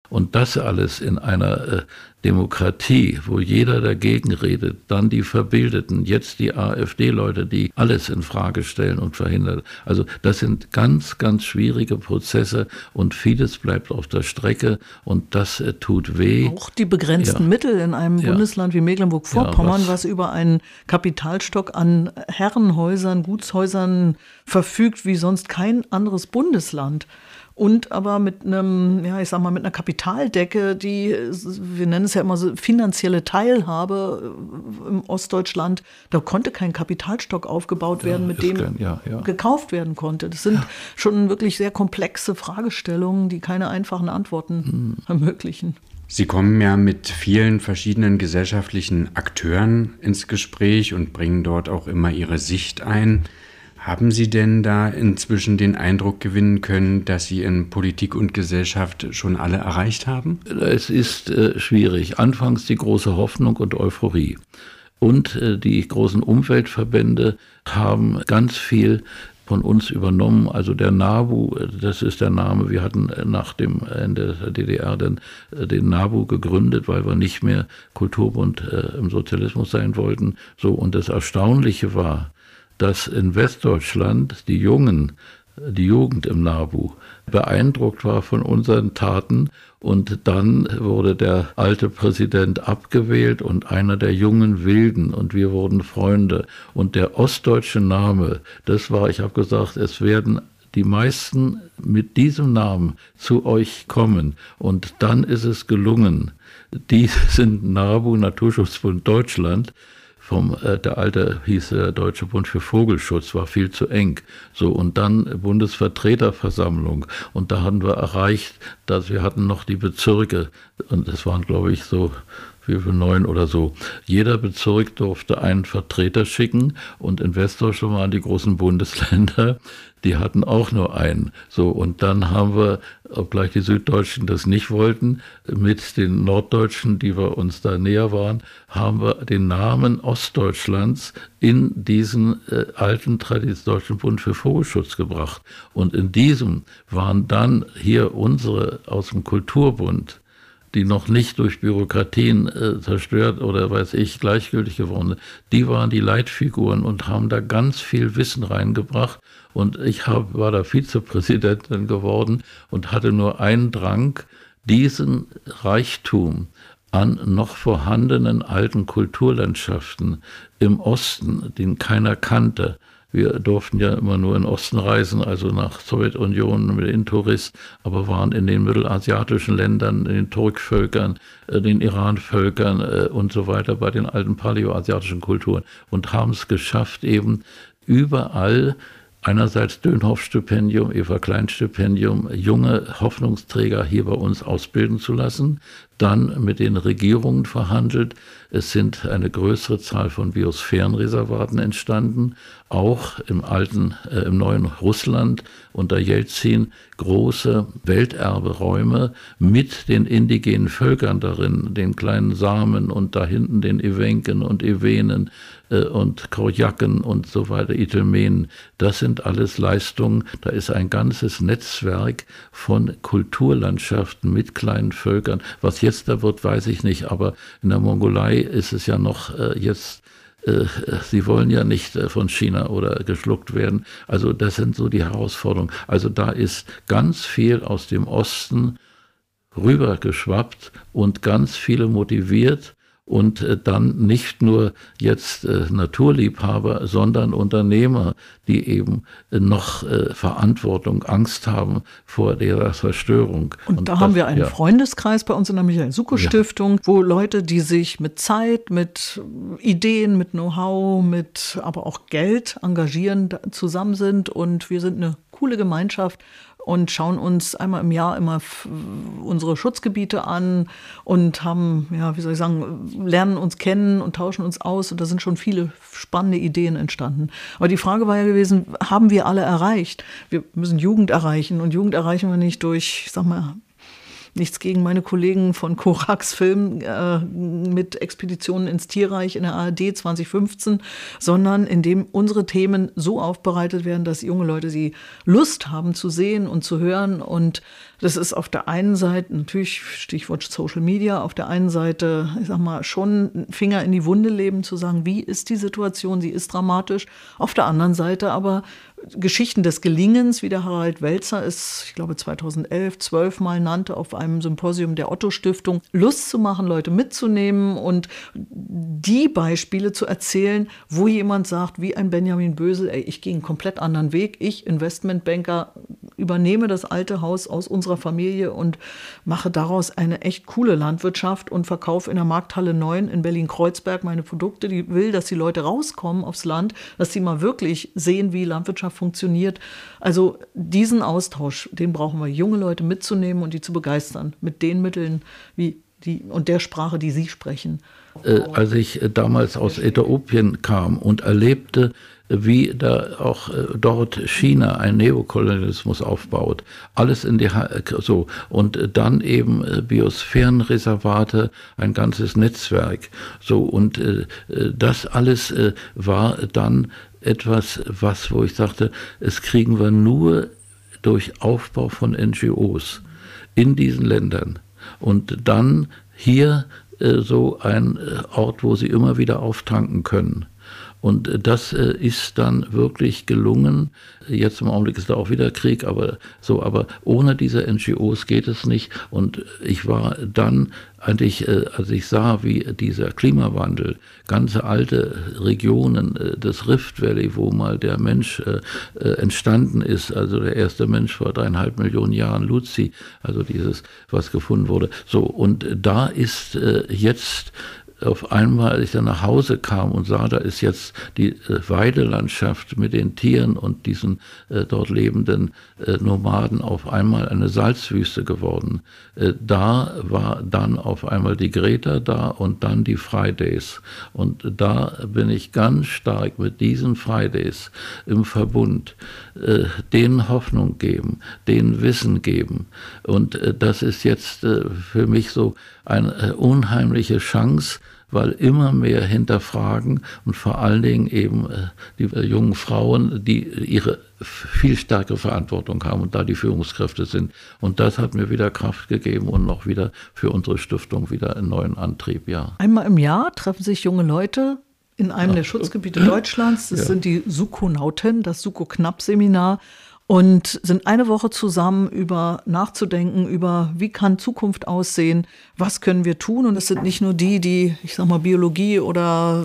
Und das alles in einer äh, Demokratie, wo jeder dagegen redet, dann die Verbildeten, jetzt die AfD-Leute, die alles in Frage stellen und verhindern. Also das sind ganz, ganz schwierige Prozesse und vieles bleibt auf der Strecke und das äh, tut weh. Auch die begrenzten ja. Mittel in einem ja. Bundesland wie Mecklenburg-Vorpommern, ja, was, was über einen Kapitalstock an Herrenhäusern, Gutshäusern verfügt wie sonst kein anderes Bundesland. Und aber mit einem, ja, ich sag mal, mit einer Kapitaldecke, die, wir nennen es ja immer so finanzielle Teilhabe im Ostdeutschland, da konnte kein Kapitalstock aufgebaut werden, ja, mit dem kein, ja, ja. gekauft werden konnte. Das sind ja. schon wirklich sehr komplexe Fragestellungen, die keine einfachen Antworten hm. ermöglichen. Sie kommen ja mit vielen verschiedenen gesellschaftlichen Akteuren ins Gespräch und bringen dort auch immer Ihre Sicht ein. Haben Sie denn da inzwischen den Eindruck gewinnen können, dass Sie in Politik und Gesellschaft schon alle erreicht haben? Es ist äh, schwierig. Anfangs die große Hoffnung und Euphorie. Und äh, die großen Umweltverbände haben ganz viel von uns übernommen. Also der NABU, das ist der Name, wir hatten nach dem Ende der D D R dann den NABU gegründet, weil wir nicht mehr Kulturbund äh, im Sozialismus sein wollten. So, und das Erstaunliche war, dass in Westdeutschland die Jungen, die Jugend im NABU beeindruckt war von unseren Taten und dann wurde der alte Präsident abgewählt und einer der jungen Wilden und wir wurden Freunde und der ostdeutsche Name, das war, ich habe gesagt, es werden die meisten mit diesem Namen zu euch kommen und dann ist es gelungen. Die sind NABU, Naturschutzbund Deutschland. Vom, äh, der alte hieß der Deutsche Bund für Vogelschutz, war viel zu eng. So, und dann Bundesvertreterversammlung. Und da haben wir erreicht, dass wir hatten noch die Bezirke. Und das waren, glaube ich, so wie für neun oder so. Jeder Bezirk durfte einen Vertreter schicken. Und in Westdeutschland waren die großen Bundesländer, die hatten auch nur einen. So, und dann haben wir, obgleich die Süddeutschen das nicht wollten, mit den Norddeutschen, die wir uns da näher waren, haben wir den Namen Ostdeutschlands in diesen äh, alten Traditionsdeutschen Bund für Vogelschutz gebracht. Und in diesem waren dann hier unsere aus dem Kulturbund, die noch nicht durch Bürokratien äh, zerstört oder weiß ich, gleichgültig geworden sind, die waren die Leitfiguren und haben da ganz viel Wissen reingebracht. Und ich hab, war da Vizepräsidentin geworden und hatte nur einen Drang, diesen Reichtum an noch vorhandenen alten Kulturlandschaften im Osten, den keiner kannte. Wir durften ja immer nur in den Osten reisen, also nach Sowjetunion mit Intourist, aber waren in den mittelasiatischen Ländern, in den Turkvölkern, den Iranvölkern und so weiter bei den alten paläoasiatischen Kulturen und haben es geschafft, eben überall einerseits Dönhoff-Stipendium, Eva-Klein-Stipendium, junge Hoffnungsträger hier bei uns ausbilden zu lassen, dann mit den Regierungen verhandelt. Es sind eine größere Zahl von Biosphärenreservaten entstanden, auch im alten, äh, im neuen Russland unter Jelzin große Welterberäume mit den indigenen Völkern darin, den kleinen Samen und da hinten den Ewenken und Ewenen äh, und Korjaken und so weiter, Itelmenen. Das sind alles Leistungen, da ist ein ganzes Netzwerk von Kulturlandschaften mit kleinen Völkern. Was jetzt da wird, weiß ich nicht, aber in der Mongolei ist es ja noch äh, jetzt, äh, sie wollen ja nicht äh, von China oder geschluckt werden. Also das sind so die Herausforderungen. Also da ist ganz viel aus dem Osten rübergeschwappt und ganz viele motiviert. Und äh, dann nicht nur jetzt äh, Naturliebhaber, sondern Unternehmer, die eben äh, noch äh, Verantwortung, Angst haben vor der Zerstörung. Und, und da das, haben wir einen ja. Freundeskreis bei uns in der Michael-Sucke-Stiftung, ja. wo Leute, die sich mit Zeit, mit Ideen, mit Know-how, mit aber auch Geld engagieren, zusammen sind. Und wir sind eine coole Gemeinschaft und schauen uns einmal im Jahr immer unsere Schutzgebiete an und haben, ja, wie soll ich sagen, lernen uns kennen und tauschen uns aus. Und da sind schon viele spannende Ideen entstanden. Aber die Frage war ja gewesen, haben wir alle erreicht? Wir müssen Jugend erreichen. Und Jugend erreichen wir nicht durch, ich sag mal, nichts gegen meine Kollegen von Korax Film äh, mit Expeditionen ins Tierreich in der A R D zwanzig fünfzehn, sondern indem unsere Themen so aufbereitet werden, dass junge Leute sie Lust haben zu sehen und zu hören und Das ist auf der einen Seite natürlich, Stichwort Social Media, auf der einen Seite, ich sag mal, schon einen Finger in die Wunde leben, zu sagen, wie ist die Situation, sie ist dramatisch. Auf der anderen Seite aber Geschichten des Gelingens, wie der Harald Welzer es, ich glaube zweitausendelf, zwölf Mal nannte, auf einem Symposium der Otto-Stiftung, Lust zu machen, Leute mitzunehmen und die Beispiele zu erzählen, wo jemand sagt, wie ein Benjamin Bösel, ey, ich gehe einen komplett anderen Weg, ich, Investmentbanker, übernehme das alte Haus aus unserer Familie und mache daraus eine echt coole Landwirtschaft und verkaufe in der Markthalle neun in Berlin-Kreuzberg meine Produkte. Die will, dass die Leute rauskommen aufs Land, dass sie mal wirklich sehen, wie Landwirtschaft funktioniert. Also diesen Austausch, den brauchen wir, junge Leute mitzunehmen und die zu begeistern mit den Mitteln wie die und der Sprache, die sie sprechen. Äh, als ich äh, damals aus Äthiopien kam und erlebte, wie da auch äh, dort China einen Neokolonialismus aufbaut, alles in die ha- so und äh, dann eben äh, Biosphärenreservate, ein ganzes Netzwerk, so und äh, das alles äh, war dann etwas, was, wo ich sagte, es kriegen wir nur durch Aufbau von N G Os in diesen Ländern und dann hier äh, so ein Ort, wo sie immer wieder auftanken können. Und das äh, ist dann wirklich gelungen. Jetzt im Augenblick ist da auch wieder Krieg, aber so, aber ohne diese N G Os geht es nicht. Und ich war dann eigentlich, äh, als ich sah, wie dieser Klimawandel ganze alte Regionen äh, des Rift Valley, wo mal der Mensch äh, äh, entstanden ist, also der erste Mensch vor dreieinhalb Millionen Jahren, Luzi, also dieses, was gefunden wurde. So, und da ist äh, jetzt auf einmal, als ich dann nach Hause kam und sah, da ist jetzt die äh, Weidelandschaft mit den Tieren und diesen äh, dort lebenden äh, Nomaden auf einmal eine Salzwüste geworden. Äh, da war dann auf einmal die Greta da und dann die Fridays. Und da bin ich ganz stark mit diesen Fridays im Verbund, äh, denen Hoffnung geben, denen Wissen geben. Und äh, das ist jetzt äh, für mich so eine äh, unheimliche Chance, weil immer mehr hinterfragen und vor allen Dingen eben äh, die äh, jungen Frauen, die ihre viel stärkere Verantwortung haben und da die Führungskräfte sind. Und das hat mir wieder Kraft gegeben und noch wieder für unsere Stiftung wieder einen neuen Antrieb, ja. Einmal im Jahr treffen sich junge Leute in einem der Schutzgebiete Deutschlands. Das ja. sind die Sukonauten, das Suko-Knapp-Seminar. Und sind eine Woche zusammen, über nachzudenken, über wie kann Zukunft aussehen, was können wir tun. Und es sind nicht nur die, die, ich sag mal, Biologie oder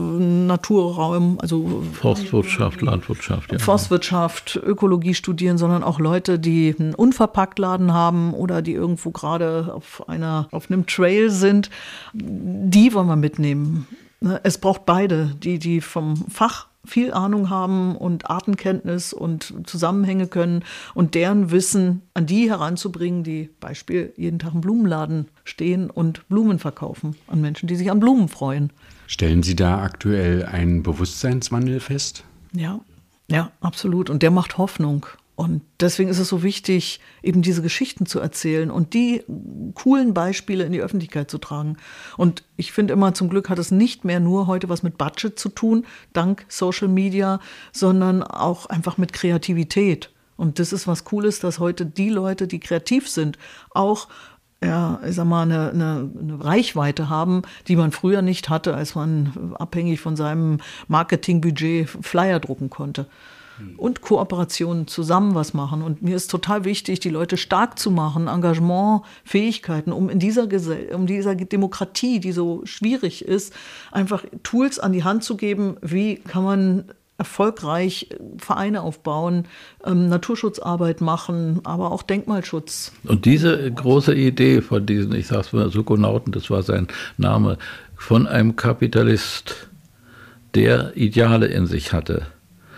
Naturraum, also Forstwirtschaft, Landwirtschaft, ja. Forstwirtschaft, Ökologie studieren, sondern auch Leute, die einen Unverpacktladen haben oder die irgendwo gerade auf einer, auf einem Trail sind. Die wollen wir mitnehmen. Es braucht beide, die, die vom Fach viel Ahnung haben und Artenkenntnis und Zusammenhänge können und deren Wissen an die heranzubringen, die Beispiel jeden Tag im Blumenladen stehen und Blumen verkaufen an Menschen, die sich an Blumen freuen. Stellen Sie da aktuell einen Bewusstseinswandel fest? Ja, ja, absolut. Und der macht Hoffnung. Und deswegen ist es so wichtig, eben diese Geschichten zu erzählen und die coolen Beispiele in die Öffentlichkeit zu tragen. Und ich finde immer, zum Glück hat es nicht mehr nur heute was mit Budget zu tun, dank Social Media, sondern auch einfach mit Kreativität. Und das ist was Cooles, dass heute die Leute, die kreativ sind, auch ja, ich sag mal, eine, eine, eine Reichweite haben, die man früher nicht hatte, als man abhängig von seinem Marketingbudget Flyer drucken konnte. Und Kooperationen zusammen was machen. Und mir ist total wichtig, die Leute stark zu machen, Engagement, Fähigkeiten, um in dieser, Gesell- um dieser Demokratie, die so schwierig ist, einfach Tools an die Hand zu geben, wie kann man erfolgreich Vereine aufbauen, ähm, Naturschutzarbeit machen, aber auch Denkmalschutz. Und diese große Idee von diesen, ich sag's mal, Sukonauten, das war sein Name, von einem Kapitalist, der Ideale in sich hatte.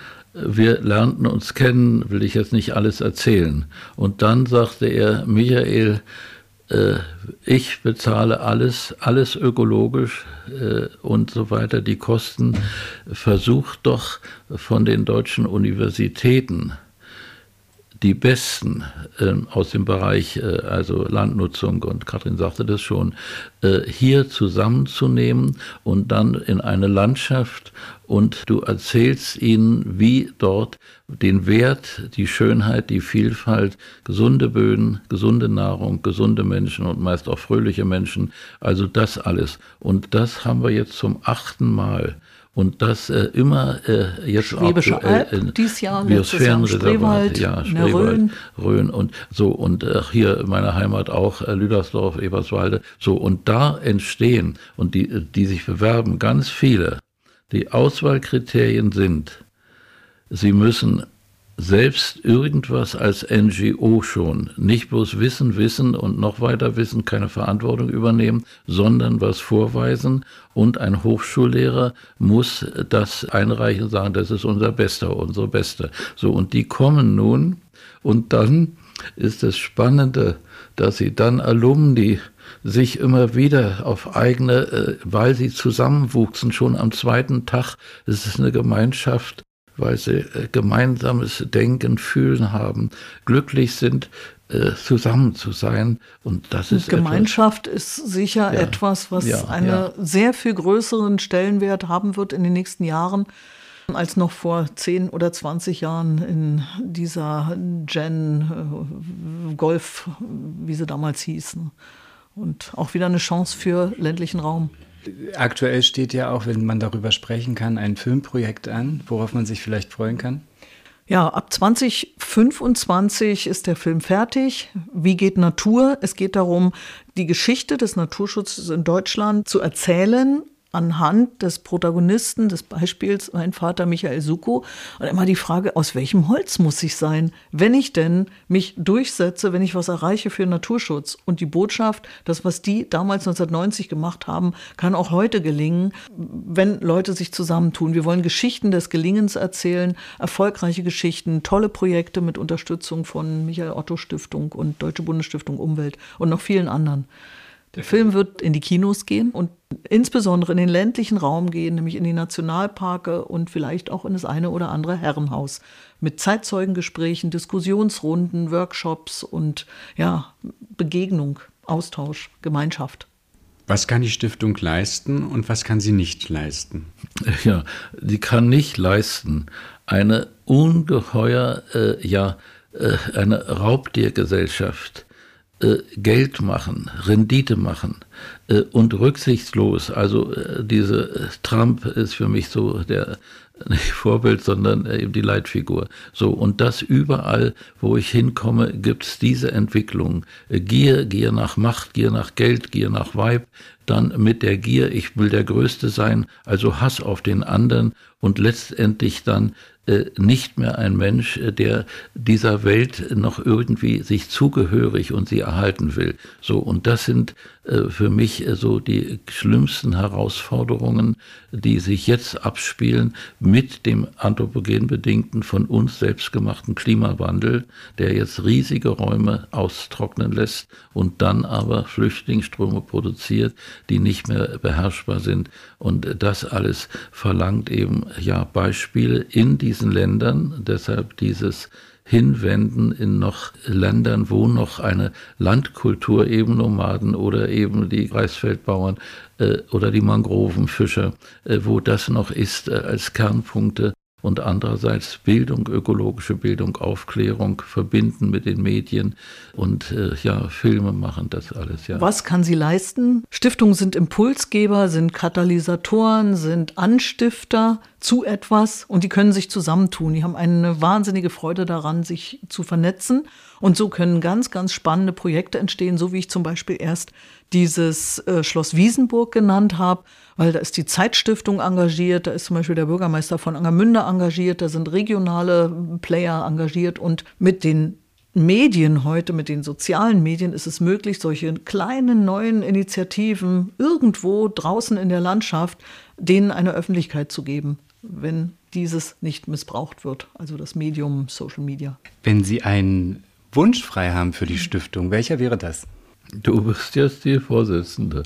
Wir lernten uns kennen, will ich jetzt nicht alles erzählen. Und dann sagte er, Michael, äh, ich bezahle alles, alles ökologisch äh, und so weiter, die Kosten. Versucht doch von den deutschen Universitäten die Besten äh, aus dem Bereich, äh, also Landnutzung, und Katrin sagte das schon, äh, hier zusammenzunehmen und dann in eine Landschaft, und du erzählst ihnen, wie dort den Wert, die Schönheit, die Vielfalt, gesunde Böden, gesunde Nahrung, gesunde Menschen und meist auch fröhliche Menschen, also das alles. Und das haben wir jetzt zum achten Mal. Und das äh, immer äh, jetzt Schwäbische aktuell Alb, in dieses Jahr, letztes Jahr Spreewald, ja, in der Spreewald, Rhön. Rhön und so, und äh, hier in meiner Heimat auch äh, Lüdersdorf, Eberswalde, so, und da entstehen und die, die sich bewerben, ganz viele. Die Auswahlkriterien sind, sie müssen selbst irgendwas als N G O schon, nicht bloß Wissen, Wissen und noch weiter Wissen, keine Verantwortung übernehmen, sondern was vorweisen, und ein Hochschullehrer muss das einreichen und sagen, das ist unser Bester, unsere Beste. So, und die kommen nun, und dann ist das Spannende, dass sie dann Alumni sich immer wieder auf eigene, äh, weil sie zusammenwuchsen, schon am zweiten Tag, es ist eine Gemeinschaft, weil sie äh, gemeinsames Denken, Fühlen haben, glücklich sind, äh, zusammen zu sein. Und das ist Gemeinschaft etwas, ist sicher ja, etwas, was ja, einen ja. sehr viel größeren Stellenwert haben wird in den nächsten Jahren, als noch vor zehn oder zwanzig Jahren in dieser Gen äh, Golf, wie sie damals hießen. Und auch wieder eine Chance für ländlichen Raum. Aktuell steht ja auch, wenn man darüber sprechen kann, ein Filmprojekt an, worauf man sich vielleicht freuen kann. Ja, ab zwanzig fünfundzwanzig ist der Film fertig. Wie geht Natur? Es geht darum, die Geschichte des Naturschutzes in Deutschland zu erzählen, anhand des Protagonisten, des Beispiels mein Vater Michael Sukow. Und immer die Frage, aus welchem Holz muss ich sein, wenn ich denn mich durchsetze, wenn ich was erreiche für Naturschutz. Und die Botschaft, das, was die damals neunzehnhundertneunzig gemacht haben, kann auch heute gelingen, wenn Leute sich zusammentun. Wir wollen Geschichten des Gelingens erzählen, erfolgreiche Geschichten, tolle Projekte mit Unterstützung von Michael Otto Stiftung und Deutsche Bundesstiftung Umwelt und noch vielen anderen. Der Film wird in die Kinos gehen und insbesondere in den ländlichen Raum gehen, nämlich in die Nationalparke und vielleicht auch in das eine oder andere Herrenhaus. Mit Zeitzeugengesprächen, Diskussionsrunden, Workshops und ja, Begegnung, Austausch, Gemeinschaft. Was kann die Stiftung leisten und was kann sie nicht leisten? Ja, sie kann nicht leisten, eine ungeheuer, äh, ja, äh, eine Raubtiergesellschaft, Äh, Geld machen, Rendite machen äh, und rücksichtslos. Also äh, diese äh, Trump ist für mich so der nicht Vorbild, sondern äh, eben die Leitfigur. So, und das überall, wo ich hinkomme, gibt es diese Entwicklung. Äh, Gier, Gier nach Macht, Gier nach Geld, Gier nach Weib, dann mit der Gier, ich will der Größte sein, also Hass auf den anderen und letztendlich dann nicht mehr ein Mensch, der dieser Welt noch irgendwie sich zugehörig und sie erhalten will. So, und das sind äh, für mich äh, so die schlimmsten Herausforderungen, die sich jetzt abspielen mit dem anthropogen bedingten, von uns selbst gemachten Klimawandel, der jetzt riesige Räume austrocknen lässt und dann aber Flüchtlingsströme produziert, die nicht mehr beherrschbar sind. Und das alles verlangt eben ja Beispiele in diesen Ländern, deshalb dieses Hinwenden in noch Ländern, wo noch eine Landkultur, eben Nomaden oder eben die Reisfeldbauern äh, oder die Mangrovenfischer, äh, wo das noch ist äh, als Kernpunkte. Und andererseits Bildung, ökologische Bildung, Aufklärung, verbinden mit den Medien und äh, ja, Filme machen, das alles. Ja. Was kann sie leisten? Stiftungen sind Impulsgeber, sind Katalysatoren, sind Anstifter zu etwas und die können sich zusammentun. Die haben eine wahnsinnige Freude daran, sich zu vernetzen. Und so können ganz, ganz spannende Projekte entstehen, so wie ich zum Beispiel erst dieses äh, Schloss Wiesenburg genannt habe, weil da ist die Zeitstiftung engagiert, da ist zum Beispiel der Bürgermeister von Angermünde engagiert, da sind regionale Player engagiert und mit den Medien heute, mit den sozialen Medien ist es möglich, solche kleinen neuen Initiativen irgendwo draußen in der Landschaft, denen eine Öffentlichkeit zu geben, wenn dieses nicht missbraucht wird, also das Medium Social Media. Wenn Sie einen Wunsch frei haben für die Stiftung, welcher wäre das? Du bist jetzt die Vorsitzende.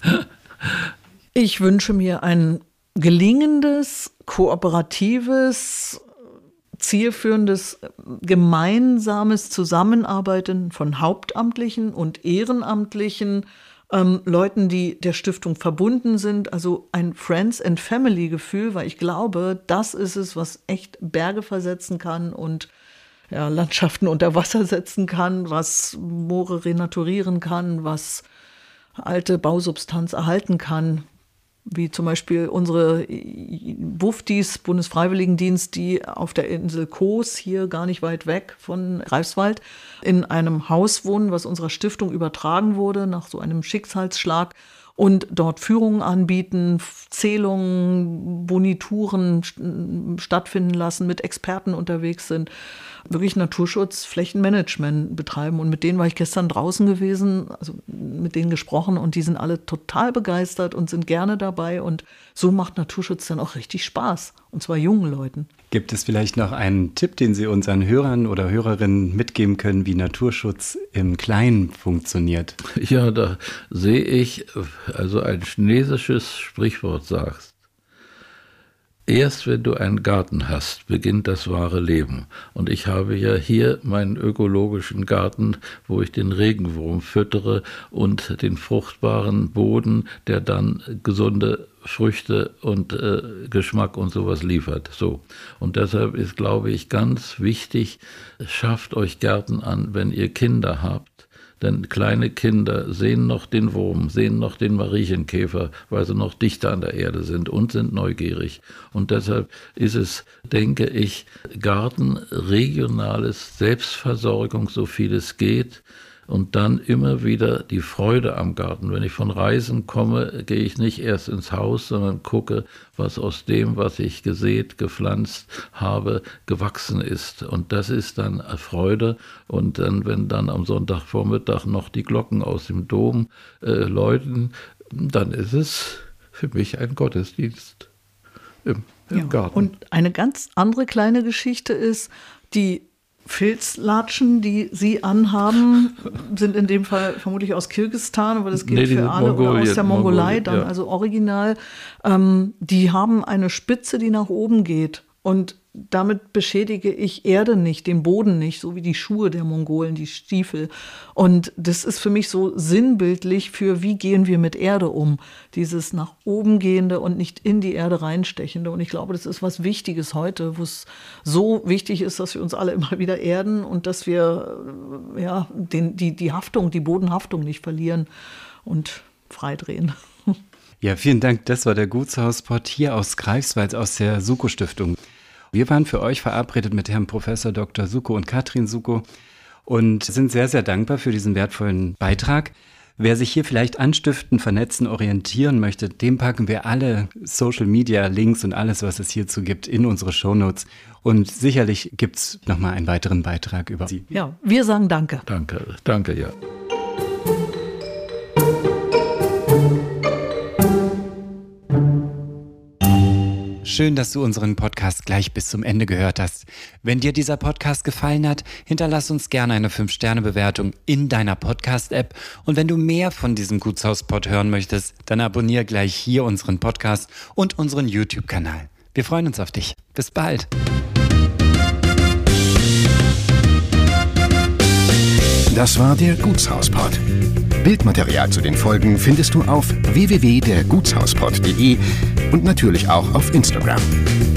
Ich wünsche mir ein gelingendes, kooperatives, zielführendes gemeinsames Zusammenarbeiten von Hauptamtlichen und Ehrenamtlichen, ähm, Leuten, die der Stiftung verbunden sind, also ein Friends-and-Family-Gefühl, weil ich glaube, das ist es, was echt Berge versetzen kann und ja, Landschaften unter Wasser setzen kann, was Moore renaturieren kann, was alte Bausubstanz erhalten kann, wie zum Beispiel unsere Buftis, Bundesfreiwilligendienst, die auf der Insel Koos, hier gar nicht weit weg von Greifswald, in einem Haus wohnen, was unserer Stiftung übertragen wurde nach so einem Schicksalsschlag und dort Führungen anbieten, Zählungen, Bonituren stattfinden lassen, mit Experten unterwegs sind, wirklich Naturschutz, Flächenmanagement betreiben. Und mit denen war ich gestern draußen gewesen, also mit denen gesprochen und die sind alle total begeistert und sind gerne dabei. Und so macht Naturschutz dann auch richtig Spaß, und zwar jungen Leuten. Gibt es vielleicht noch einen Tipp, den Sie unseren Hörern oder Hörerinnen mitgeben können, wie Naturschutz im Kleinen funktioniert? Ja, da sehe ich, also ein chinesisches Sprichwort sagt: Erst wenn du einen Garten hast, beginnt das wahre Leben. Und ich habe ja hier meinen ökologischen Garten, wo ich den Regenwurm füttere und den fruchtbaren Boden, der dann gesunde Früchte und äh, Geschmack und sowas liefert. So. Und deshalb ist, glaube ich, ganz wichtig, schafft euch Gärten an, wenn ihr Kinder habt. Denn kleine Kinder sehen noch den Wurm, sehen noch den Marienkäfer, weil sie noch dichter an der Erde sind und sind neugierig. Und deshalb ist es, denke ich, Garten, regionales Selbstversorgung, so viel es geht. Und dann immer wieder die Freude am Garten. Wenn ich von Reisen komme, gehe ich nicht erst ins Haus, sondern gucke, was aus dem, was ich gesät, gepflanzt habe, gewachsen ist. Und das ist dann Freude. Und dann, wenn dann am Sonntagvormittag noch die Glocken aus dem Dom äh, läuten, dann ist es für mich ein Gottesdienst im, im Ja, Garten. und eine ganz andere kleine Geschichte ist, die Filzlatschen, die Sie anhaben, sind in dem Fall vermutlich aus Kirgisistan, aber das gilt Nee, die für sind alle, oder Mongolien, aus der Mongolei Mongolien, dann, ja. also original. Ähm, die haben eine Spitze, die nach oben geht und damit beschädige ich Erde nicht, den Boden nicht, so wie die Schuhe der Mongolen, die Stiefel. Und das ist für mich so sinnbildlich für, wie gehen wir mit Erde um. Dieses nach oben gehende und nicht in die Erde reinstechende. Und ich glaube, das ist was Wichtiges heute, wo es so wichtig ist, dass wir uns alle immer wieder erden und dass wir ja, den, die, die Haftung, die Bodenhaftung nicht verlieren und freidrehen. Ja, vielen Dank. Das war der Gutshauspot hier aus Greifswald aus der Suko-Stiftung. Wir waren für euch verabredet mit Herrn Professor Doktor Suko und Katrin Suko und sind sehr, sehr dankbar für diesen wertvollen Beitrag. Wer sich hier vielleicht anstiften, vernetzen, orientieren möchte, dem packen wir alle Social-Media-Links und alles, was es hierzu gibt, in unsere Shownotes. Und sicherlich gibt es nochmal einen weiteren Beitrag über Sie. Ja, wir sagen Danke. Danke, danke, ja. Schön, dass du unseren Podcast gleich bis zum Ende gehört hast. Wenn dir dieser Podcast gefallen hat, hinterlass uns gerne eine fünf Sterne Bewertung in deiner Podcast-App. Und wenn du mehr von diesem Gutshauspod hören möchtest, dann abonniere gleich hier unseren Podcast und unseren YouTube-Kanal. Wir freuen uns auf dich. Bis bald. Das war der Gutshauspod. Bildmaterial zu den Folgen findest du auf w w w punkt der gutshauspod punkt de und natürlich auch auf Instagram.